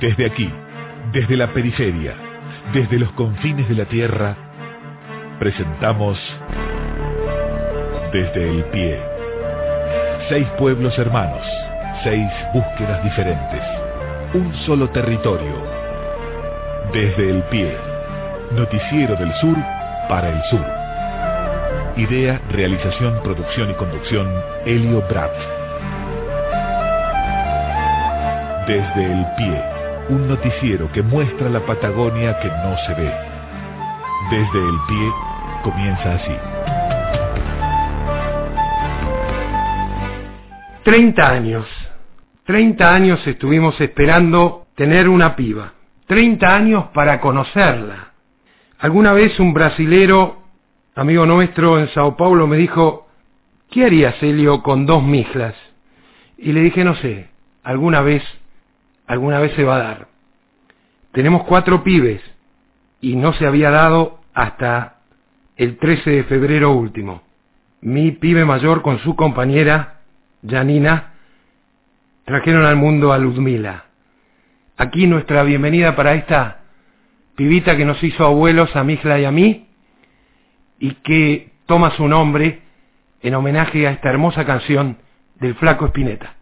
Desde aquí, desde la periferia, desde los confines de la tierra, presentamos Desde el Pie. 6 pueblos hermanos, 6 búsquedas diferentes, un solo territorio. Desde el Pie, noticiero del sur para el sur. Idea, realización, producción y conducción, Helio Brat. Desde el Pie, un noticiero que muestra la Patagonia que no se ve. Desde el Pie, comienza así. 30 años. 30 años estuvimos esperando tener una piba. 30 años para conocerla. Alguna vez un brasilero, amigo nuestro en Sao Paulo, me dijo: ¿qué harías, Helio, con 2 mixlas? Y le dije: no sé, alguna vez se va a dar. Tenemos 4 pibes y no se había dado hasta el 13 de febrero último. Mi pibe mayor con su compañera Janina trajeron al mundo a Ludmila. Aquí nuestra bienvenida para esta pibita que nos hizo abuelos a Mixla y a mí, y que toma su nombre en homenaje a esta hermosa canción del Flaco Spinetta.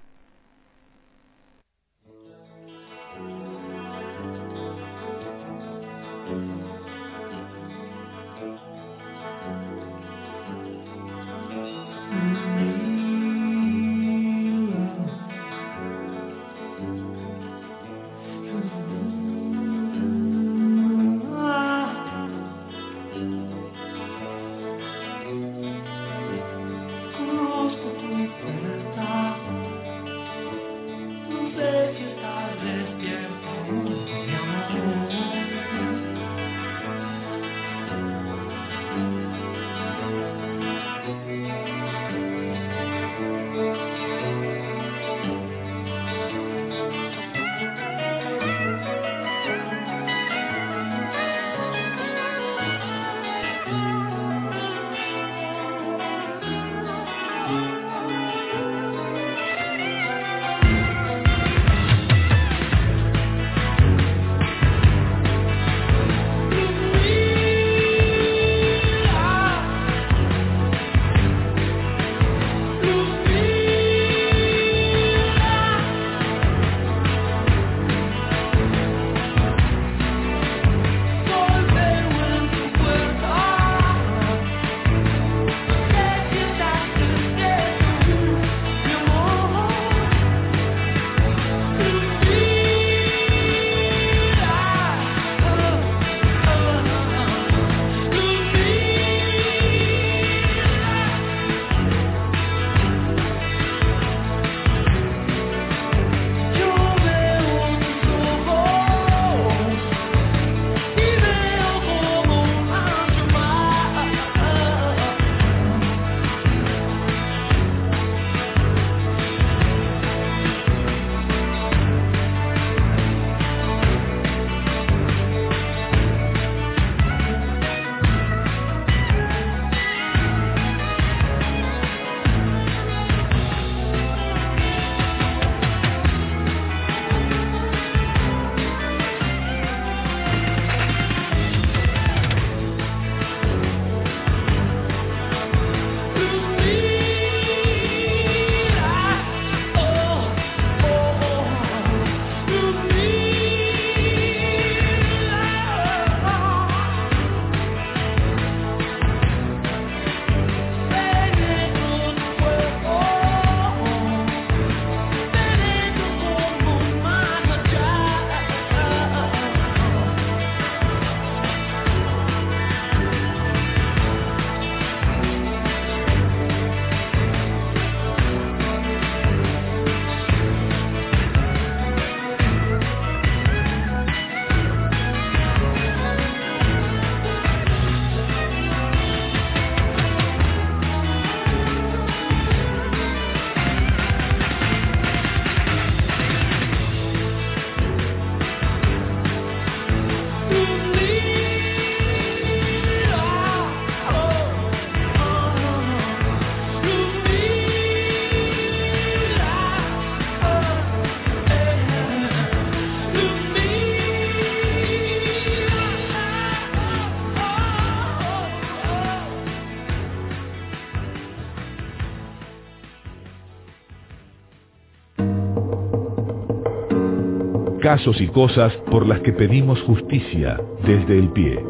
casos y cosas por las que pedimos justicia desde el pie.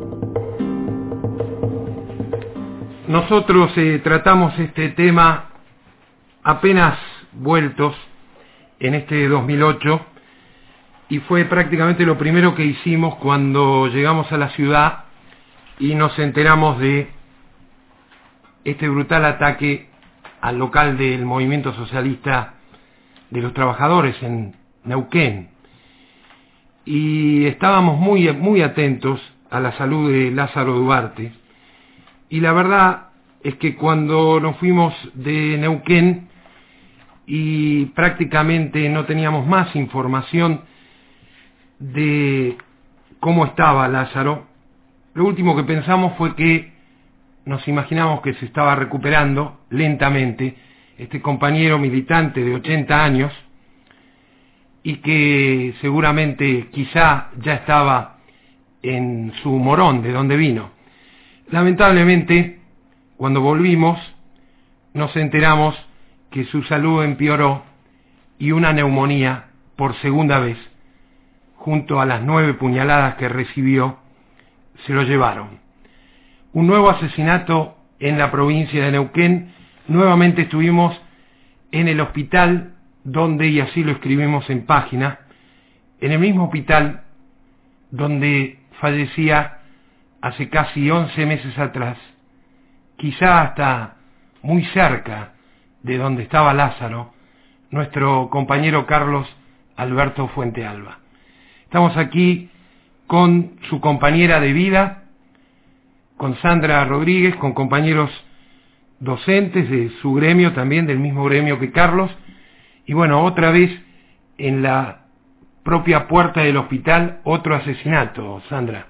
Nosotros tratamos este tema apenas vueltos en este 2008 y fue prácticamente lo primero que hicimos cuando llegamos a la ciudad y nos enteramos de este brutal ataque al local del Movimiento Socialista de los Trabajadores en Neuquén. Y estábamos muy atentos a la salud de Lázaro Duarte. Y la verdad es que cuando nos fuimos de Neuquén y prácticamente no teníamos más información de cómo estaba Lázaro, lo último que pensamos fue que nos imaginamos que se estaba recuperando lentamente este compañero militante de 80 años y que seguramente quizá ya estaba en su Morón, de donde vino. Lamentablemente, cuando volvimos, nos enteramos que su salud empeoró y una neumonía por segunda vez, junto a las 9 puñaladas que recibió, se lo llevaron. Un nuevo asesinato en la provincia de Neuquén. Nuevamente estuvimos en el hospital donde, y así lo escribimos en página, en el mismo hospital donde fallecía hace casi 11 meses atrás, quizá hasta muy cerca de donde estaba Lázaro, nuestro compañero Carlos Alberto Fuentealba. Estamos aquí con su compañera de vida, con Sandra Rodríguez, con compañeros docentes de su gremio, también del mismo gremio que Carlos, y bueno, otra vez en la propia puerta del hospital, otro asesinato, Sandra.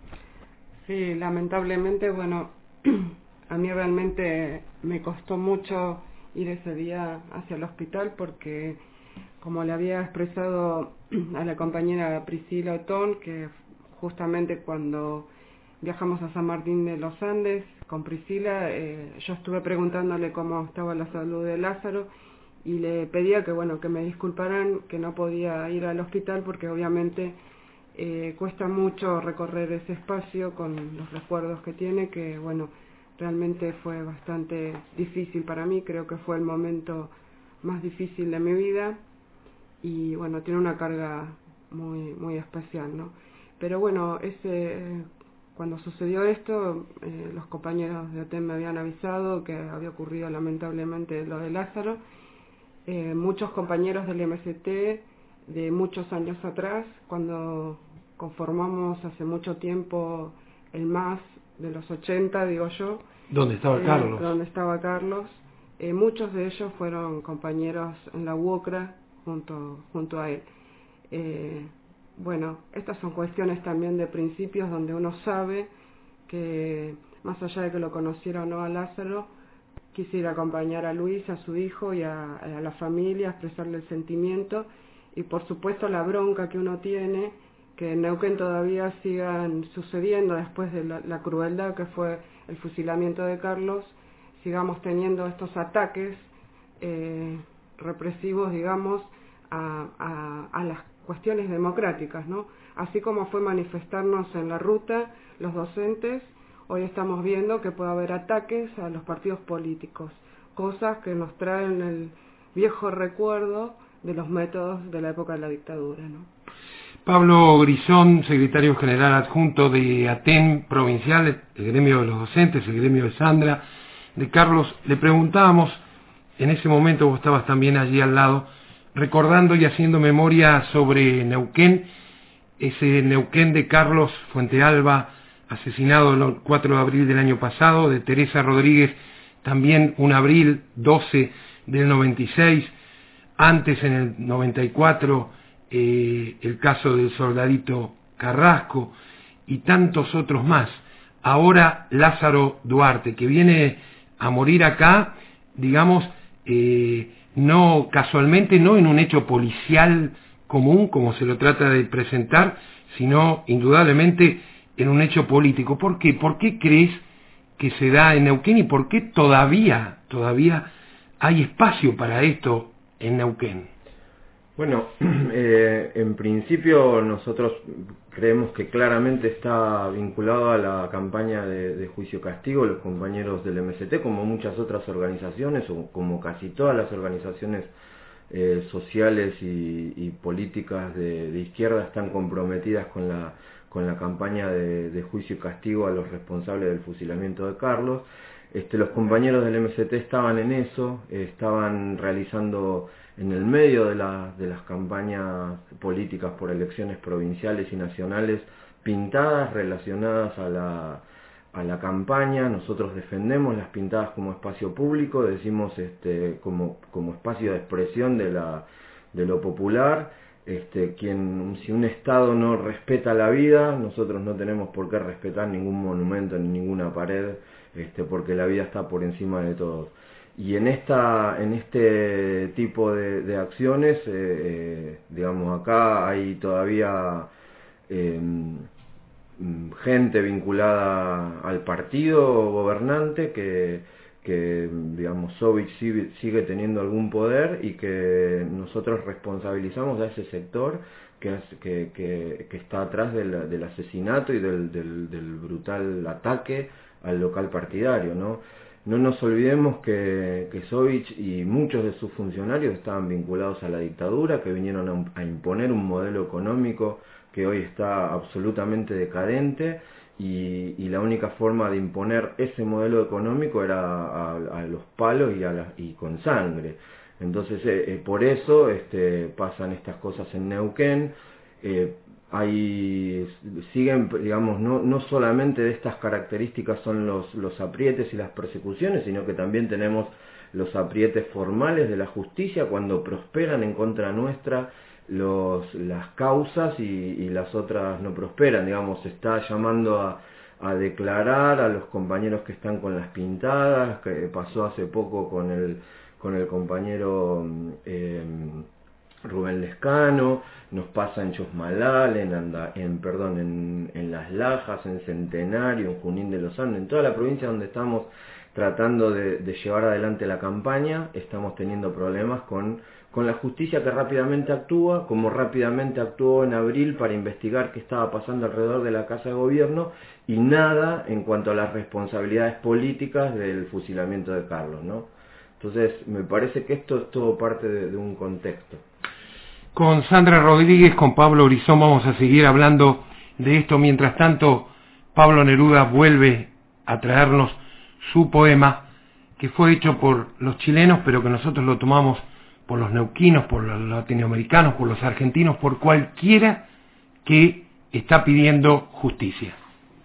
Sí, lamentablemente, bueno, a mí realmente me costó mucho ir ese día hacia el hospital porque, como le había expresado a la compañera Priscila Otón, que justamente cuando viajamos a San Martín de los Andes con Priscila, yo estuve preguntándole cómo estaba la salud de Lázaro y le pedía que, bueno, que me disculparan que no podía ir al hospital porque obviamente cuesta mucho recorrer ese espacio con los recuerdos que tiene, que bueno, realmente fue bastante difícil para mí, creo que fue el momento más difícil de mi vida y bueno, tiene una carga muy especial, ¿no? Pero bueno, cuando sucedió esto, los compañeros de ATEN me habían avisado que había ocurrido lamentablemente lo de Lázaro. Muchos compañeros del MST de muchos años atrás, cuando conformamos hace mucho tiempo el MAS de los 80, digo yo. ¿Dónde estaba Carlos? Donde estaba Carlos. Muchos de ellos fueron compañeros en la UOCRA junto a él. Bueno, estas son cuestiones también de principios donde uno sabe que, más allá de que lo conociera o no a Lázaro, quisiera acompañar a Luis, a su hijo y a la familia, expresarle el sentimiento y por supuesto la bronca que uno tiene, que en Neuquén todavía sigan sucediendo después de la crueldad que fue el fusilamiento de Carlos, sigamos teniendo estos ataques represivos, digamos, a las cuestiones democráticas, ¿no? Así como fue manifestarnos en la ruta los docentes, hoy estamos viendo que puede haber ataques a los partidos políticos, cosas que nos traen el viejo recuerdo de los métodos de la época de la dictadura, ¿no? Pablo Grisón, secretario general adjunto de ATEN provincial, el gremio de los docentes, el gremio de Sandra, de Carlos, le preguntábamos, en ese momento vos estabas también allí al lado, recordando y haciendo memoria sobre Neuquén, ese Neuquén de Carlos Fuentealba, asesinado el 4 de abril del año pasado, de Teresa Rodríguez, también un abril 12 del 96, antes en el 94, el caso del soldadito Carrasco y tantos otros más. Ahora Lázaro Duarte, que viene a morir acá, digamos, no casualmente, no en un hecho policial común, como se lo trata de presentar, sino indudablemente en un hecho político. ¿Por qué? ¿Por qué crees que se da en Neuquén y por qué todavía hay espacio para esto en Neuquén? Bueno, en principio nosotros creemos que claramente está vinculado a la campaña de juicio castigo, los compañeros del MST, como muchas otras organizaciones, o como casi todas las organizaciones sociales y políticas de izquierda están comprometidas con la campaña de juicio y castigo a los responsables del fusilamiento de Carlos. Los compañeros del MST estaban en eso, estaban realizando en el medio de las campañas políticas por elecciones provinciales y nacionales pintadas relacionadas a la campaña. Nosotros defendemos las pintadas como espacio público, decimos como espacio de expresión de lo popular. Si un Estado no respeta la vida, nosotros no tenemos por qué respetar ningún monumento ni ninguna pared, porque la vida está por encima de todo. Y en este tipo de acciones, digamos, acá hay todavía gente vinculada al partido gobernante que digamos, Sovich sigue teniendo algún poder, y que nosotros responsabilizamos a ese sector que está atrás del asesinato y del brutal ataque al local partidario, ¿no? No nos olvidemos que Sovich y muchos de sus funcionarios estaban vinculados a la dictadura, que vinieron a imponer un modelo económico que hoy está absolutamente decadente, y la única forma de imponer ese modelo económico era a los palos y con sangre. Entonces, por eso pasan estas cosas en Neuquén. Siguen, digamos, no solamente de estas características son los aprietes y las persecuciones, sino que también tenemos los aprietes formales de la justicia cuando prosperan en contra nuestra las causas y las otras no prosperan. Digamos, se está llamando a declarar a los compañeros que están con las pintadas, que pasó hace poco con el compañero Rubén Lescano, nos pasa en Chosmalal, en Las Lajas, en Centenario, en Junín de los Andes, en toda la provincia donde estamos tratando de llevar adelante la campaña. Estamos teniendo problemas con la justicia, que rápidamente actúa, como rápidamente actuó en abril para investigar qué estaba pasando alrededor de la Casa de Gobierno, y nada en cuanto a las responsabilidades políticas del fusilamiento de Carlos, ¿no? Entonces, me parece que esto es todo parte de un contexto. Con Sandra Rodríguez, con Pablo Orizón vamos a seguir hablando de esto. Mientras tanto, Pablo Neruda vuelve a traernos su poema, que fue hecho por los chilenos, pero que nosotros lo tomamos por los neuquinos, por los latinoamericanos, por los argentinos, por cualquiera que está pidiendo justicia.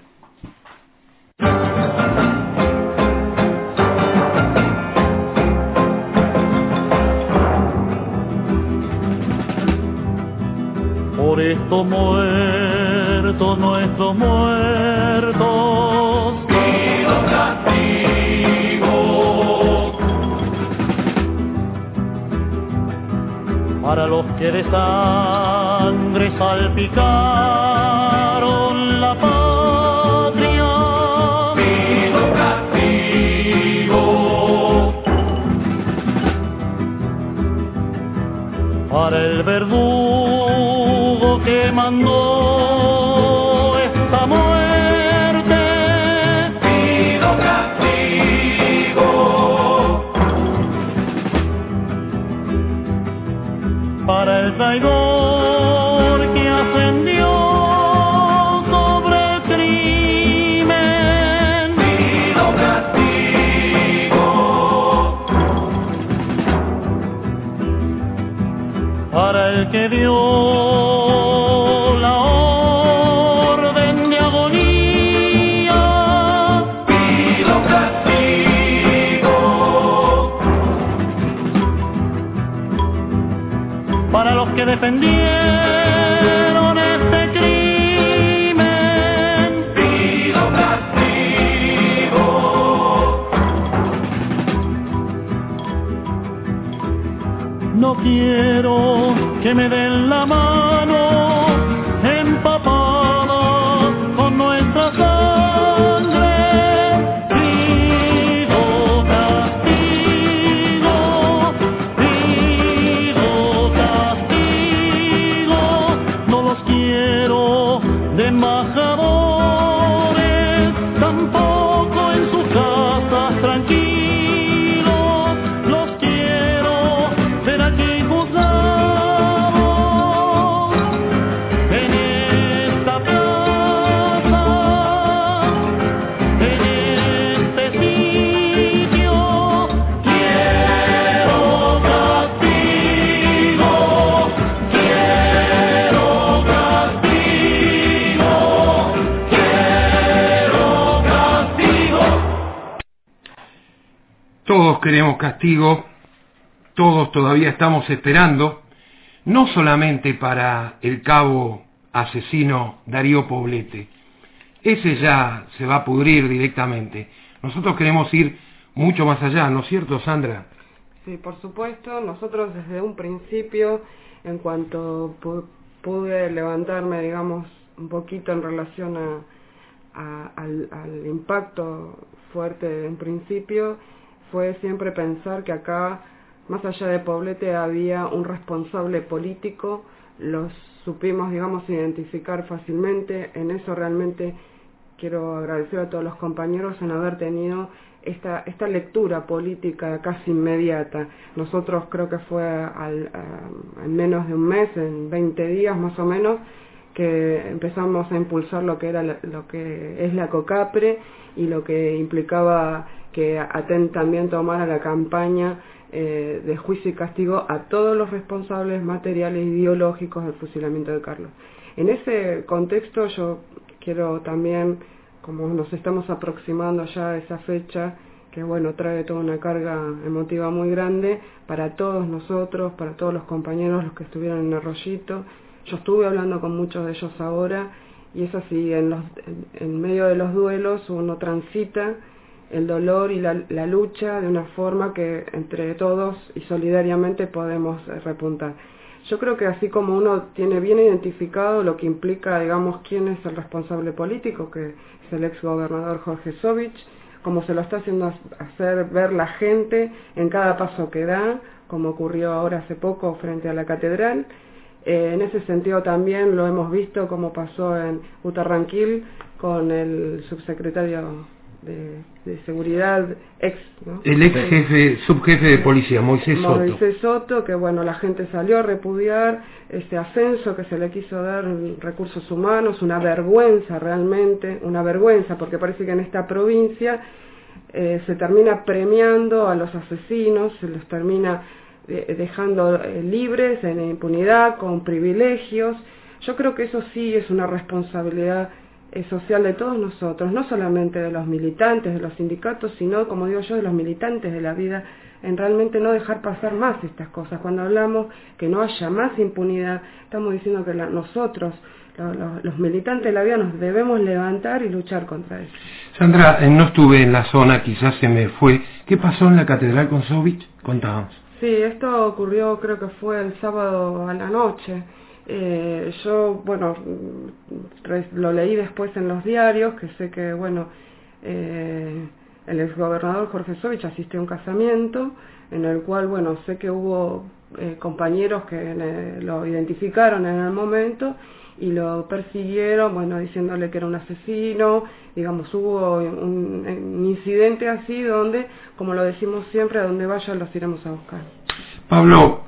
Por estos muertos, nuestros muertos, pido castigo. Para los que de sangre salpicaron la patria, pido castigo. Para el verdugo que mandó esta muerte, pido castigo. Para el traidor que ascendió sobre el crimen, pido castigo. Para el que dio que defendieron este crimen, pido castigo. No quiero que me den la mano empapada con nuestra sangre, pido castigo, pido castigo. Todos queremos castigo, todos todavía estamos esperando, no solamente para el cabo asesino Darío Poblete, ese ya se va a pudrir directamente. Nosotros queremos ir mucho más allá, ¿no es cierto, Sandra? Sí, por supuesto. Nosotros desde un principio, en cuanto pude levantarme, digamos, un poquito en relación al impacto fuerte de un principio, fue siempre pensar que acá, más allá de Poblete, había un responsable político. Los supimos, digamos, identificar fácilmente. En eso realmente quiero agradecer a todos los compañeros en haber tenido esta lectura política casi inmediata. Nosotros creo que fue en menos de un mes, en 20 días más o menos, que empezamos a impulsar lo que es la COCAPRE y lo que implicaba que ATEN también tomara la campaña de juicio y castigo a todos los responsables materiales y ideológicos del fusilamiento de Carlos. En ese contexto yo quiero también, como nos estamos aproximando ya a esa fecha, que bueno, trae toda una carga emotiva muy grande para todos nosotros, para todos los compañeros, los que estuvieron en Arroyito. Yo estuve hablando con muchos de ellos ahora, y es así, en medio de los duelos uno transita el dolor y la lucha de una forma que entre todos y solidariamente podemos repuntar. Yo creo que así como uno tiene bien identificado lo que implica, digamos, quién es el responsable político, que es el ex gobernador Jorge Sovich, como se lo está haciendo hacer ver la gente en cada paso que da, como ocurrió ahora hace poco frente a la catedral. En ese sentido también lo hemos visto como pasó en Utarranquil con el subsecretario de seguridad ¿no? El ex subjefe de policía, Moisés Soto, que bueno, la gente salió a repudiar ese ascenso que se le quiso dar en recursos humanos, una vergüenza realmente, una vergüenza, porque parece que en esta provincia se termina premiando a los asesinos, se los termina dejando libres en impunidad, con privilegios. Yo creo que eso sí es una responsabilidad social de todos nosotros, no solamente de los militantes, de los sindicatos, sino, como digo yo, de los militantes de la vida, en realmente no dejar pasar más estas cosas. Cuando hablamos que no haya más impunidad, estamos diciendo que nosotros, los militantes de la vida, nos debemos levantar y luchar contra eso. Sandra, no estuve en la zona, quizás se me fue. ¿Qué pasó en la catedral con Sovich? Contábamos. Sí, esto ocurrió, creo que fue el sábado a la noche. Yo, bueno, lo leí después en los diarios, que sé que, bueno, el exgobernador Jorge Sovich asistió a un casamiento, en el cual, bueno, sé que hubo compañeros que lo identificaron en el momento y lo persiguieron, bueno, diciéndole que era un asesino. Digamos, hubo un incidente así donde, como lo decimos siempre, a donde vayan los iremos a buscar. Pablo,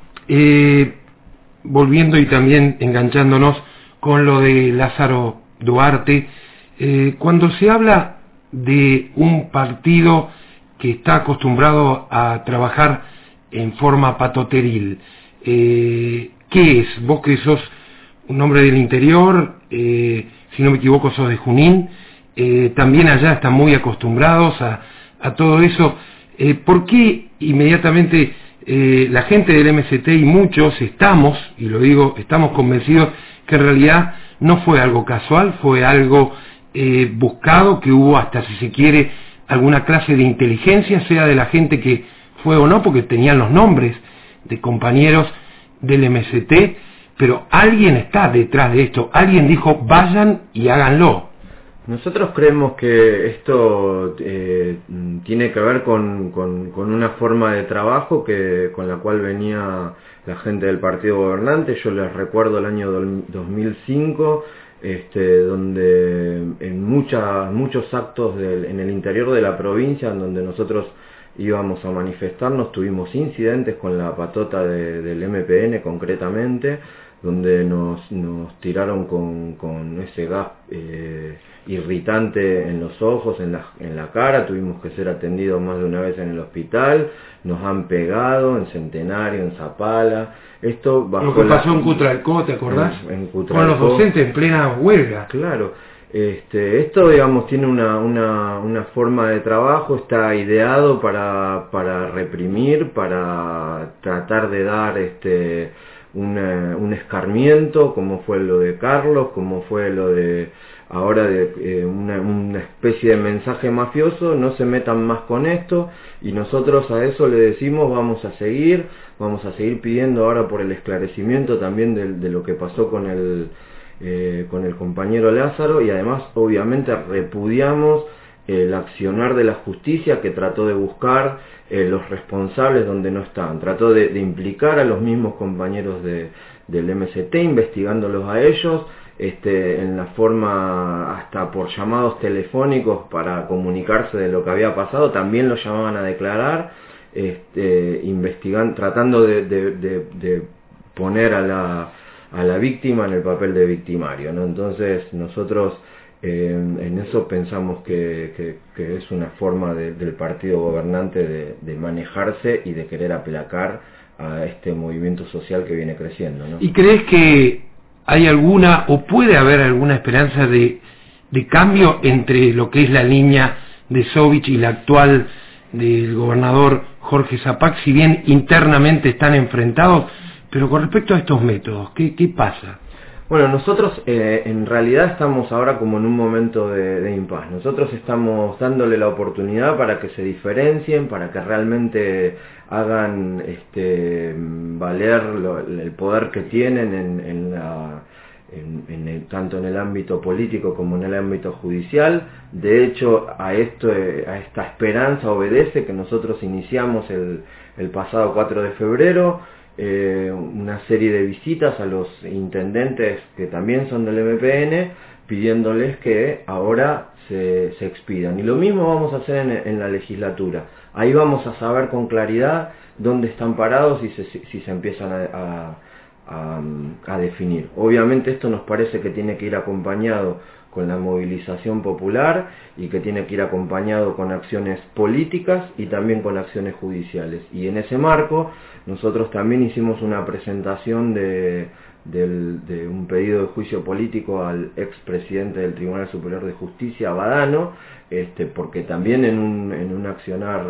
volviendo y también enganchándonos con lo de Lázaro Duarte, cuando se habla de un partido que está acostumbrado a trabajar en forma patoteril, ¿qué es? Vos que sos un hombre del interior, si no me equivoco sos de Junín, también allá están muy acostumbrados a todo eso. ¿Por qué inmediatamente la gente del MST y muchos estamos, y lo digo, estamos convencidos que en realidad no fue algo casual, fue algo buscado, que hubo hasta, si se quiere, alguna clase de inteligencia, sea de la gente que fue o no, porque tenían los nombres de compañeros del MST, pero alguien está detrás de esto, alguien dijo vayan y háganlo. Nosotros creemos que esto tiene que ver con una forma de trabajo con la cual venía la gente del partido gobernante. Yo les recuerdo el año 2005, donde en muchos actos en el interior de la provincia, en donde nosotros íbamos a manifestarnos, tuvimos incidentes con la patota del MPN concretamente, donde nos tiraron con ese gas irritante en los ojos, en la cara. Tuvimos que ser atendidos más de una vez en el hospital, nos han pegado en Centenario, en Zapala. Esto bajo lo que pasó en Cutralcó, ¿te acordás? En Cutralcó, con los docentes en plena huelga. Claro, Esto, digamos, tiene una forma de trabajo, está ideado para reprimir, para tratar de dar un escarmiento, como fue lo de Carlos, como fue lo de ahora de una especie de mensaje mafioso. No se metan más con esto, y nosotros a eso le decimos vamos a seguir pidiendo ahora por el esclarecimiento también de lo que pasó con el compañero Lázaro, y además obviamente repudiamos el accionar de la justicia, que trató de buscar los responsables donde no están, trató de implicar a los mismos compañeros del MST, investigándolos a ellos, en la forma hasta por llamados telefónicos para comunicarse de lo que había pasado. También los llamaban a declarar, investigando, tratando de poner a la víctima en el papel de victimario, ¿no? Entonces nosotros en eso pensamos que es una forma del partido gobernante de manejarse y de querer aplacar a este movimiento social que viene creciendo, ¿no? ¿Y crees que hay alguna o puede haber alguna esperanza de cambio entre lo que es la línea de Sovich y la actual del gobernador Jorge Zapac, si bien internamente están enfrentados? Pero con respecto a estos métodos, ¿qué pasa? Bueno, nosotros en realidad estamos ahora como en un momento de impas. Nosotros estamos dándole la oportunidad para que se diferencien, para que realmente hagan valer el poder que tienen tanto en el ámbito político como en el ámbito judicial. De hecho, a esta esperanza obedece que nosotros iniciamos el pasado 4 de febrero una serie de visitas a los intendentes que también son del MPN, pidiéndoles que ahora se expidan. Y lo mismo vamos a hacer en la legislatura. Ahí vamos a saber con claridad dónde están parados y si se empiezan a definir. Obviamente esto nos parece que tiene que ir acompañado con la movilización popular y que tiene que ir acompañado con acciones políticas y también con acciones judiciales. Y en ese marco nosotros también hicimos una presentación de un pedido de juicio político al expresidente del Tribunal Superior de Justicia, Badano, porque también en un accionar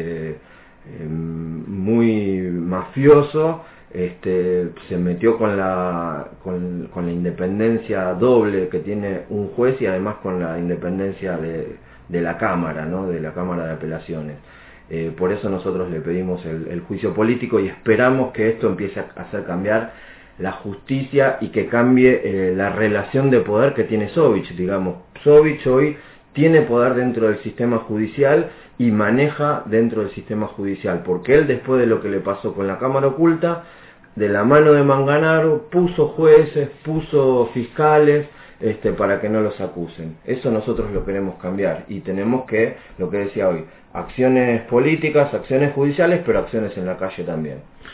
muy mafioso se metió con la independencia doble que tiene un juez y además con la independencia de la Cámara, ¿no? De la Cámara de Apelaciones. Por eso nosotros le pedimos el juicio político y esperamos que esto empiece a hacer cambiar la justicia y que cambie la relación de poder que tiene Sovich. Digamos, Sovich hoy tiene poder dentro del sistema judicial y maneja dentro del sistema judicial, porque él, después de lo que le pasó con la Cámara Oculta, de la mano de Manganaro, puso jueces, puso fiscales, para que no los acusen. Eso nosotros lo queremos cambiar y tenemos que, lo que decía hoy, acciones políticas, acciones judiciales, pero acciones en la calle también.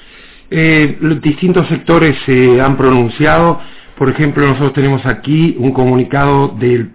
Los distintos sectores se han pronunciado. Por ejemplo, nosotros tenemos aquí un comunicado del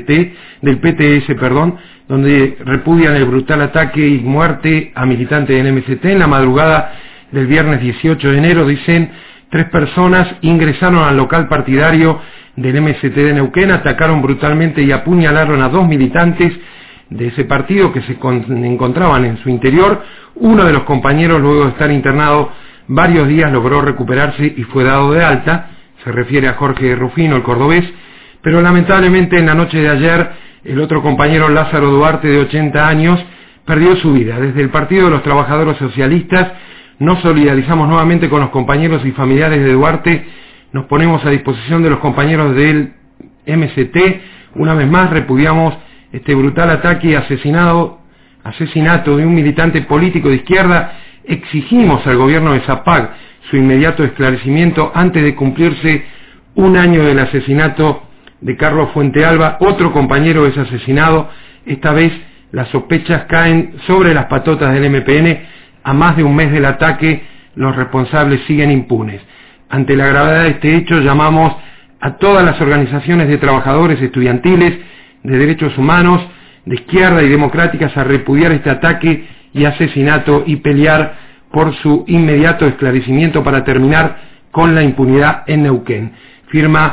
PTS, donde repudian el brutal ataque y muerte a militantes del MST. En la madrugada del viernes 18 de enero, dicen, 3 personas ingresaron al local partidario del MST de Neuquén, atacaron brutalmente y apuñalaron a 2 militantes de ese partido que se encontraban en su interior. Uno de los compañeros, luego de estar internado varios días, logró recuperarse y fue dado de alta. Se refiere a Jorge Rufino, el cordobés, pero lamentablemente en la noche de ayer el otro compañero, Lázaro Duarte, de 80 años, perdió su vida. Desde el Partido de los Trabajadores Socialistas nos solidarizamos nuevamente con los compañeros y familiares de Duarte, nos ponemos a disposición de los compañeros del MST. Una vez más repudiamos este brutal ataque y asesinato de un militante político de izquierda. Exigimos al gobierno de Zapac su inmediato esclarecimiento antes de cumplirse un año del asesinato de Carlos Fuentealba. Otro compañero es asesinado. Esta vez las sospechas caen sobre las patotas del MPN. A más de un mes del ataque, los responsables siguen impunes. Ante la gravedad de este hecho, llamamos a todas las organizaciones de trabajadores estudiantiles, de derechos humanos, de izquierda y democráticas a repudiar este ataque y asesinato y pelear por su inmediato esclarecimiento para terminar con la impunidad en Neuquén. Firma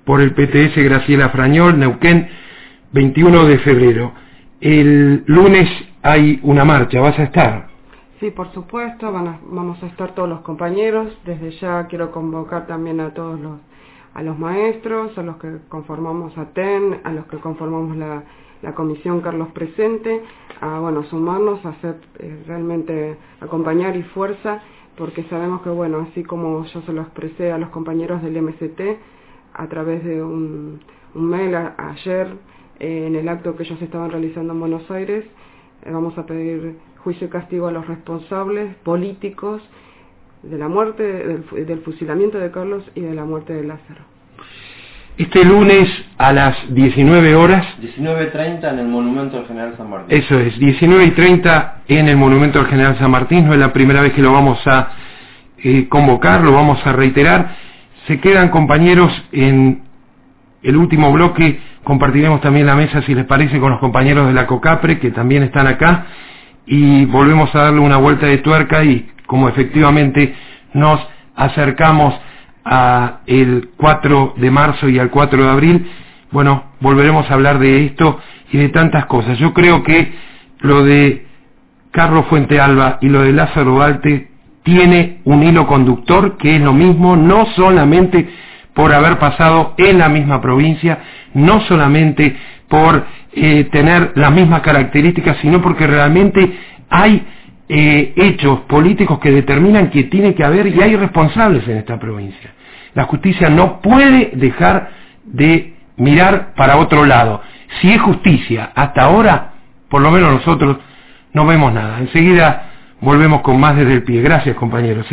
por el PTS Graciela Frañol, Neuquén, 21 de febrero. El lunes hay una marcha, ¿vas a estar? Sí, por supuesto, vamos a estar todos los compañeros. Desde ya quiero convocar también a todos a los maestros, a los que conformamos ATEN, a los que conformamos la comisión Carlos Presente, a sumarnos, a hacer realmente acompañar y fuerza, porque sabemos que así como yo se lo expresé a los compañeros del MST a través de un mail ayer en el acto que ellos estaban realizando en Buenos Aires, vamos a pedir juicio y castigo a los responsables políticos de la muerte, del fusilamiento de Carlos y de la muerte de Lázaro. Este lunes a las 19 horas... 19:30 en el Monumento al General San Martín. Eso es, 19:30 en el Monumento al General San Martín. No es la primera vez que lo vamos a convocar, lo vamos a reiterar. Se quedan compañeros en el último bloque. Compartiremos también la mesa, si les parece, con los compañeros de la COCAPRE, que también están acá, y volvemos a darle una vuelta de tuerca, y como efectivamente nos acercamos a el 4 de marzo y al 4 de abril, volveremos a hablar de esto y de tantas cosas. Yo creo que lo de Carlos Fuentealba y lo de Lázaro Balte tiene un hilo conductor, que es lo mismo, no solamente por haber pasado en la misma provincia, no solamente por tener las mismas características, sino porque realmente hay hechos políticos que determinan que tiene que haber, y hay responsables en esta provincia. La justicia no puede dejar de mirar para otro lado. Si es justicia, hasta ahora, por lo menos nosotros no vemos nada. Enseguida volvemos con más Desde el Pie. Gracias, compañeros.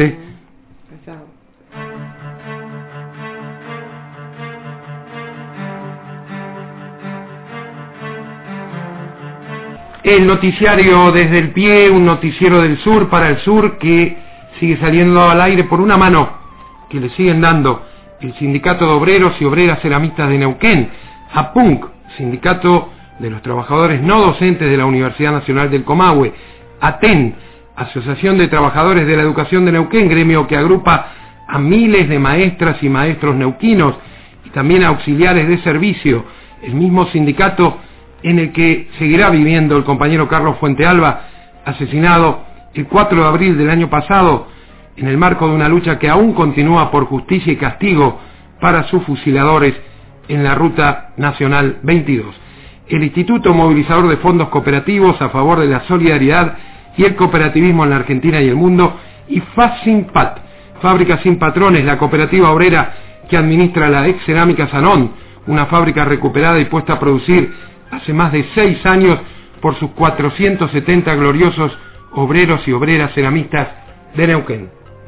El noticiario Desde el Pie, un noticiero del sur para el sur, que sigue saliendo al aire por una mano que le siguen dando el Sindicato de Obreros y Obreras Ceramistas de Neuquén, APUNC, Sindicato de los Trabajadores No Docentes de la Universidad Nacional del Comahue, ATEN, Asociación de Trabajadores de la Educación de Neuquén, gremio que agrupa a miles de maestras y maestros neuquinos, y también a auxiliares de servicio, el mismo sindicato en el que seguirá viviendo el compañero Carlos Fuentealba, asesinado el 4 de abril del año pasado, en el marco de una lucha que aún continúa por justicia y castigo para sus fusiladores en la Ruta Nacional 22. El Instituto Movilizador de Fondos Cooperativos a favor de la solidaridad y el cooperativismo en la Argentina y el mundo, y FASIMPAT, Fábrica Sin Patrones, la cooperativa obrera que administra la ex Cerámica Sanón, una fábrica recuperada y puesta a producir hace más de 6 años por sus 470 gloriosos obreros y obreras ceramistas de Neuquén.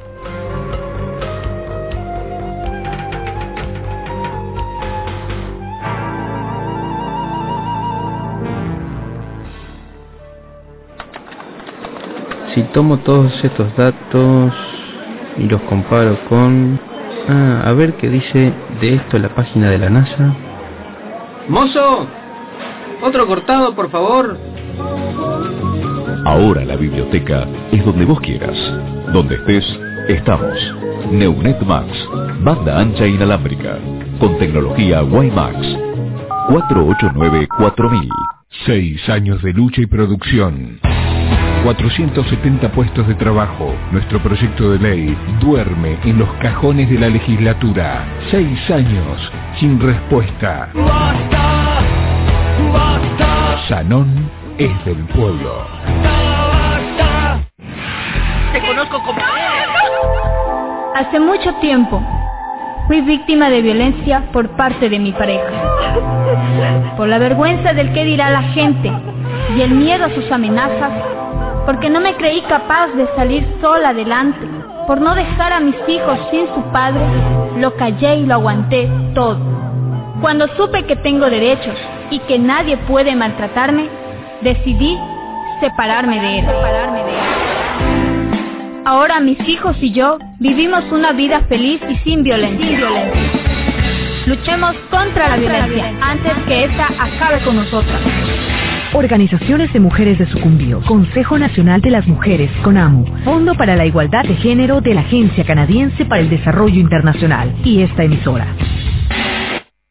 Si tomo todos estos datos y los comparo con... a ver qué dice de esto la página de la NASA. ¡Mozo! ¡Otro cortado, por favor! Ahora la biblioteca es donde vos quieras. Donde estés, estamos. Neunet Max, banda ancha inalámbrica, con tecnología WiMAX. 489-4000. 6 años de lucha y producción. 470 puestos de trabajo. Nuestro proyecto de ley duerme en los cajones de la legislatura. 6 años sin respuesta. ¡Basta! ¡Basta! Sanón es del pueblo. ¡Basta! Te conozco como... Hace mucho tiempo fui víctima de violencia por parte de mi pareja. Por la vergüenza del qué dirá la gente y el miedo a sus amenazas, porque no me creí capaz de salir sola adelante, por no dejar a mis hijos sin su padre, lo callé y lo aguanté todo. Cuando supe que tengo derechos y que nadie puede maltratarme, decidí separarme de él. Ahora mis hijos y yo vivimos una vida feliz y sin violencia. Luchemos contra la violencia antes que esta acabe con nosotras. Organizaciones de Mujeres de Sucumbío, Consejo Nacional de las Mujeres, CONAMU, Fondo para la Igualdad de Género de la Agencia Canadiense para el Desarrollo Internacional y esta emisora.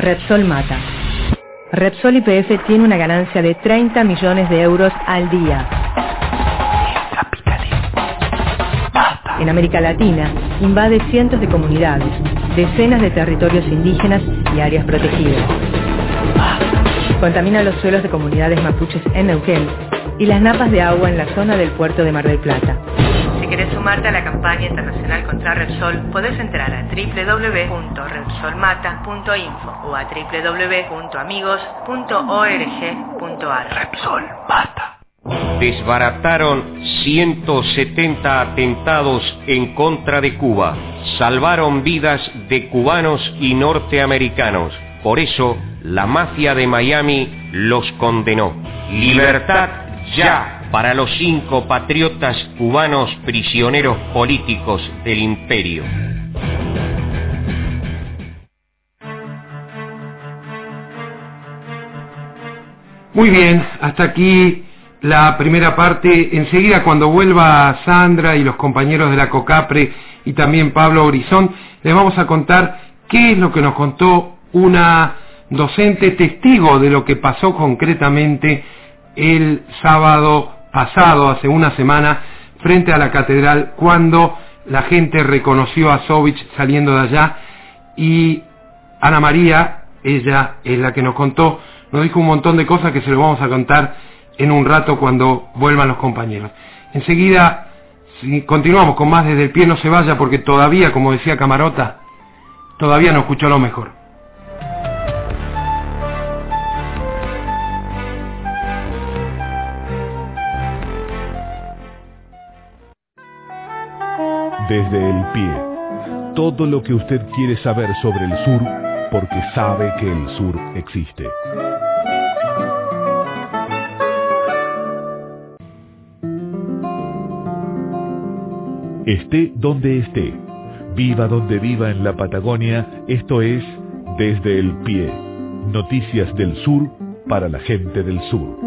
Repsol mata. Repsol YPF tiene una ganancia de 30 millones de euros al día. En América Latina, invade cientos de comunidades, decenas de territorios indígenas y áreas protegidas. Contamina los suelos de comunidades mapuches en Neuquén y las napas de agua en la zona del puerto de Mar del Plata. Si querés sumarte a la campaña internacional contra Repsol, podés entrar a www.repsolmata.info o a www.amigos.org.ar. Repsol mata. Desbarataron 170 atentados en contra de Cuba. Salvaron vidas de cubanos y norteamericanos. Por eso, la mafia de Miami los condenó. Libertad ya para los 5 patriotas cubanos prisioneros políticos del imperio. Muy bien, hasta aquí la primera parte. Enseguida, cuando vuelva Sandra y los compañeros de la COCAPRE y también Pablo Horizón, les vamos a contar qué es lo que nos contó una docente testigo de lo que pasó concretamente el sábado pasado, hace una semana, frente a la catedral, cuando la gente reconoció a Sovich saliendo de allá. Y Ana María, ella es la que nos contó, nos dijo un montón de cosas que se lo vamos a contar en un rato cuando vuelvan los compañeros. Enseguida continuamos con más Desde el Pie. No se vaya, porque todavía, como decía Camarota, todavía no escuchó lo mejor. Desde el Pie, todo lo que usted quiere saber sobre el sur, porque sabe que el sur existe. Esté donde esté, viva donde viva en la Patagonia, esto es Desde el Pie, noticias del sur para la gente del sur.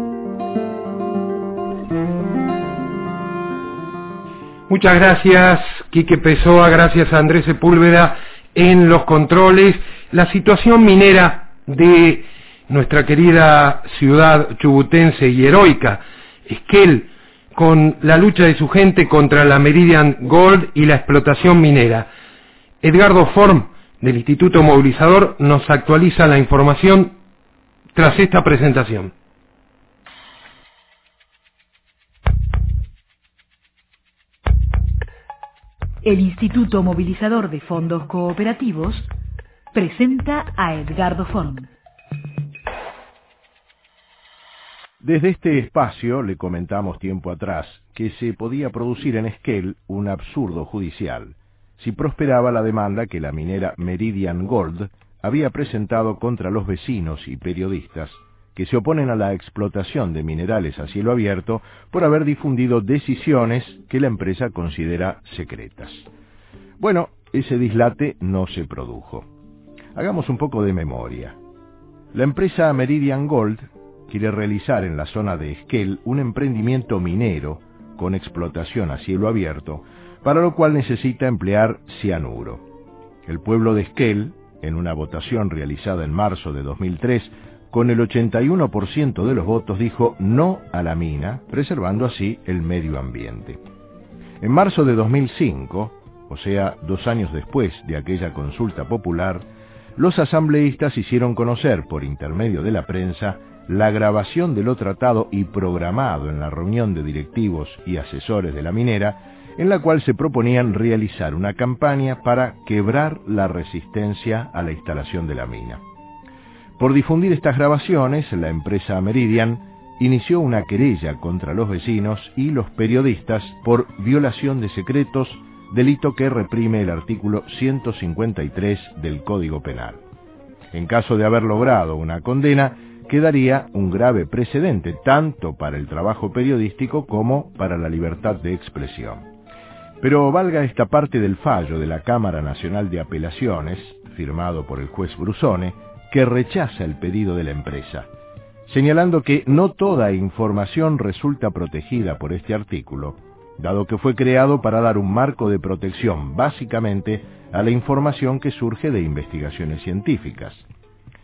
Muchas gracias, Quique Pessoa, gracias a Andrés Sepúlveda en los controles. La situación minera de nuestra querida ciudad chubutense y heroica, Esquel, con la lucha de su gente contra la Meridian Gold y la explotación minera. Edgardo Form, del Instituto Movilizador, nos actualiza la información tras esta presentación. El Instituto Movilizador de Fondos Cooperativos presenta a Edgardo Form. Desde este espacio le comentamos tiempo atrás que se podía producir en Esquel un absurdo judicial si prosperaba la demanda que la minera Meridian Gold había presentado contra los vecinos y periodistas que se oponen a la explotación de minerales a cielo abierto por haber difundido decisiones que la empresa considera secretas. Bueno, ese dislate no se produjo. Hagamos un poco de memoria. La empresa Meridian Gold quiere realizar en la zona de Esquel un emprendimiento minero con explotación a cielo abierto, para lo cual necesita emplear cianuro. El pueblo de Esquel, en una votación realizada en marzo de 2003, con el 81% de los votos dijo no a la mina, preservando así el medio ambiente. En marzo de 2005, o sea, 2 años después de aquella consulta popular, los asambleístas hicieron conocer por intermedio de la prensa la grabación de lo tratado y programado en la reunión de directivos y asesores de la minera, en la cual se proponían realizar una campaña para quebrar la resistencia a la instalación de la mina. Por difundir estas grabaciones, la empresa Meridian inició una querella contra los vecinos y los periodistas por violación de secretos, delito que reprime el artículo 153 del Código Penal. En caso de haber logrado una condena, quedaría un grave precedente tanto para el trabajo periodístico como para la libertad de expresión. Pero valga esta parte del fallo de la Cámara Nacional de Apelaciones, firmado por el juez Brusone, que rechaza el pedido de la empresa, señalando que no toda información resulta protegida por este artículo, dado que fue creado para dar un marco de protección básicamente a la información que surge de investigaciones científicas.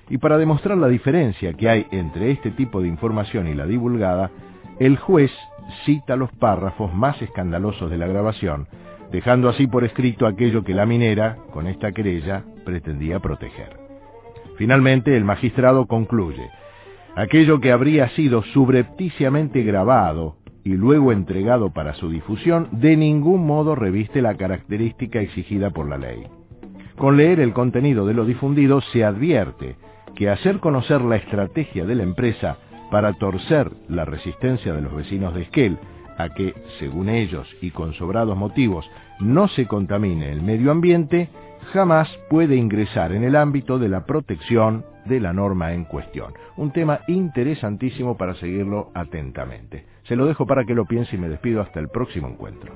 Y para demostrar la diferencia que hay entre este tipo de información y la divulgada, el juez cita los párrafos más escandalosos de la grabación, dejando así por escrito aquello que la minera, con esta querella, pretendía proteger. Finalmente, el magistrado concluye: aquello que habría sido subrepticiamente grabado y luego entregado para su difusión, de ningún modo reviste la característica exigida por la ley. Con leer el contenido de lo difundido se advierte que hacer conocer la estrategia de la empresa para torcer la resistencia de los vecinos de Esquel a que, según ellos y con sobrados motivos, no se contamine el medio ambiente, jamás puede ingresar en el ámbito de la protección de la norma en cuestión. Un tema interesantísimo para seguirlo atentamente. Se lo dejo para que lo piense y me despido hasta el próximo encuentro.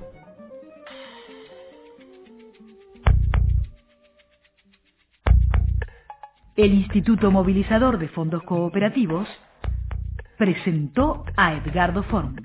El Instituto Movilizador de Fondos Cooperativos presentó a Edgardo Form.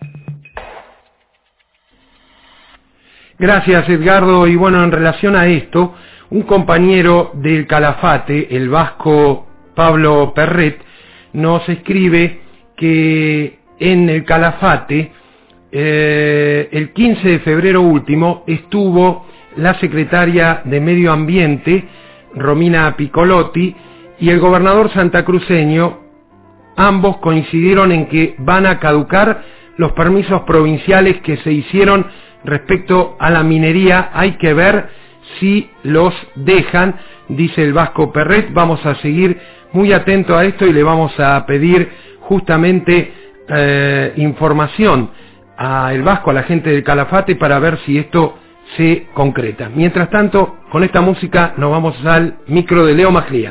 Gracias, Edgardo. Y bueno, en relación a esto, un compañero del Calafate, el vasco Pablo Perret, nos escribe que en el Calafate, el 15 de febrero último, estuvo la secretaria de Medio Ambiente, Romina Piccolotti, y el gobernador santacruceño. Ambos coincidieron en que van a caducar los permisos provinciales que se hicieron respecto a la minería. Hay que ver si los dejan, dice el vasco Perret. Vamos a seguir muy atento a esto y le vamos a pedir justamente información al vasco, a la gente del Calafate, para ver si esto se concreta. Mientras tanto, con esta música nos vamos al micro de Leo Maglia.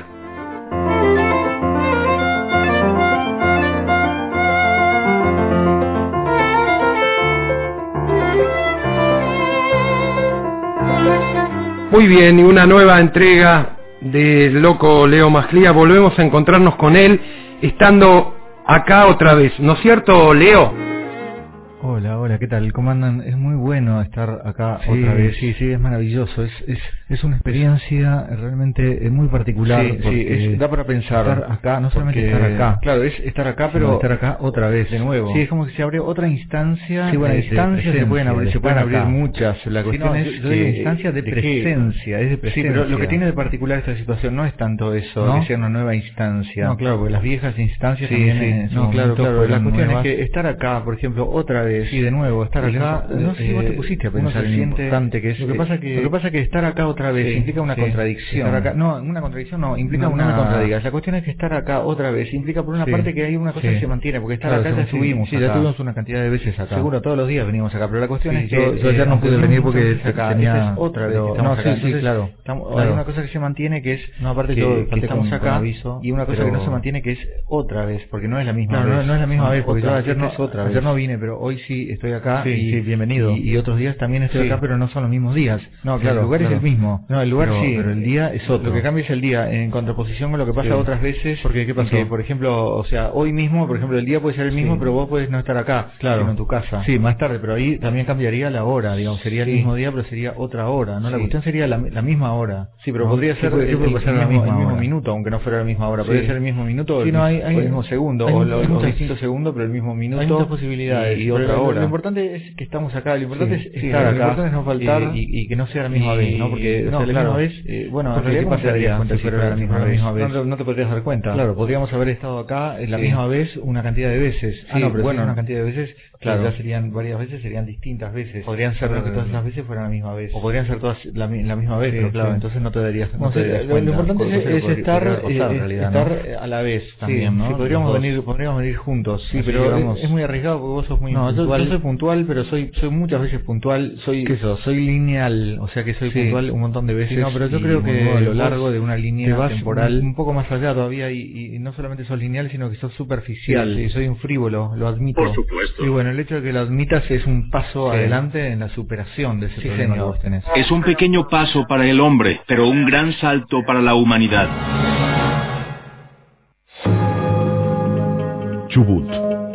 Muy bien, y una nueva entrega del loco Leo Maglia. Volvemos a encontrarnos con él estando acá otra vez, ¿no es cierto, Leo? Hola, ¿qué tal? ¿Cómo andan? Es muy bueno estar acá otra vez. Sí, es maravilloso. Es una experiencia realmente muy particular. Da para pensar. Estar acá, no solamente estar acá. Claro, es estar acá, pero estar acá otra vez. De nuevo. Sí, es como que se abre otra instancia. Sí, bueno, instancias se pueden abrir muchas. La cuestión es instancias de presencia, es de presencia. Sí, pero lo que tiene de particular esta situación no es tanto eso, ¿no? Que sea una nueva instancia. No, claro, porque las viejas instancias también. No, claro. La cuestión es que estar acá, por ejemplo, otra vez. Sí, de nuevo, estar acá. No sé si vos te pusiste a pensar en lo importante que es. Lo que pasa que estar acá otra vez implica una contradicción. Una contradicción no, implica una contradicción. La cuestión es que estar acá otra vez implica por una parte que hay una cosa que se mantiene, porque estar acá ya estuvimos. Sí, ya estuvimos una cantidad de veces acá. Seguro todos los días venimos acá, pero la cuestión es que yo ayer no pude venir porque esa es otra vez que estamos acá. Sí, claro. Hay una cosa que se mantiene que es, no, aparte que estamos acá, y una cosa que no se mantiene que es otra vez, porque no es la misma vez. No es la misma vez, porque yo ayer no vine, pero hoy sí estoy acá. Sí, bienvenido. Y otros días también estoy acá, pero no son los mismos días. No, claro. El lugar es el mismo. No, el lugar sí, pero el día es otro. Lo que cambia es el día, en contraposición con lo que pasa otras veces. Porque, ¿qué pasó? Que, por ejemplo, o sea, hoy mismo, por ejemplo, el día puede ser el mismo, pero vos podés no estar acá, sino en tu casa. Sí, más tarde, pero ahí también cambiaría la hora, digamos, sería el mismo día, pero sería otra hora, ¿no? La cuestión sería la misma hora. Sí, pero podría ser el mismo minuto, aunque no fuera la misma hora. Podría ser el mismo minuto o el mismo segundo, o los distintos segundos, pero el mismo minuto. Hay muchas posibilidades. Y otra hora. Lo importante es que estamos acá, lo importante es estar acá, lo importante es no faltar y que no sea la misma vez, ¿no? Porque la misma vez, bueno, ¿qué pasaría si fuera la misma vez? No te podrías dar cuenta. Claro, podríamos haber estado acá la misma vez una cantidad de veces. No, pero bueno, una cantidad de veces, claro, ya serían varias veces, serían distintas veces. Podrían ser que todas esas veces fueran la misma vez. O podrían ser todas la misma vez, pero claro, entonces no te darías cuenta. Lo importante es estar a la vez también, ¿no? Podríamos venir juntos. Sí, pero es muy arriesgado porque vos sos muy puntual. Yo soy puntual, pero soy muchas veces puntual, soy lineal, o sea que soy puntual un montón de veces. No, pero yo creo que a lo largo de una línea temporal un poco más allá todavía y no solamente sos lineal, sino que sos superficial. Sí, soy un frívolo, lo admito. Por supuesto. Y bueno, el hecho de que lo admitas es un paso adelante en la superación de ese problema que vos tenés. Es un pequeño paso para el hombre, pero un gran salto para la humanidad. Chubut.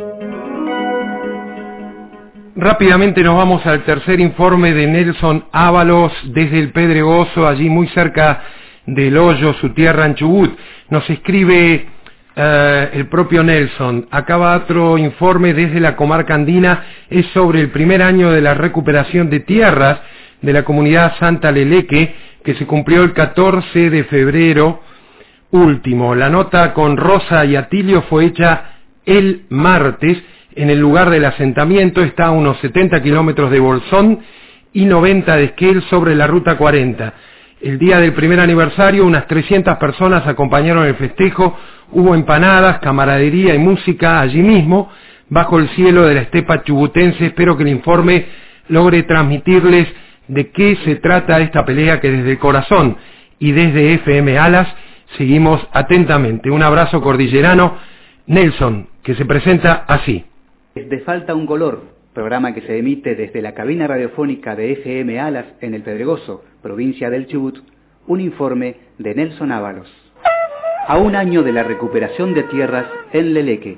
Rápidamente nos vamos al tercer informe de Nelson Ábalos desde el Pedregoso, allí muy cerca del Hoyo, su tierra en Chubut. Nos escribe el propio Nelson. Acaba otro informe desde la comarca andina, es sobre el primer año de la recuperación de tierras de la comunidad Santa Leleque, que se cumplió el 14 de febrero último. La nota con Rosa y Atilio fue hecha el martes en el lugar del asentamiento. Está a unos 70 kilómetros de Bolsón y 90 de Esquel, sobre la ruta 40. El día del primer aniversario, unas 300 personas acompañaron el festejo. Hubo empanadas, camaradería y música allí mismo, bajo el cielo de la estepa chubutense. Espero que el informe logre transmitirles de qué se trata esta pelea, que desde el corazón y desde FM Alas seguimos atentamente. Un abrazo cordillerano. Nelson, que se presenta así. Desde Falta un Color, programa que se emite desde la cabina radiofónica de FM Alas en el Pedregoso, provincia del Chubut, un informe de Nelson Ábalos. A un año de la recuperación de tierras en Leleque.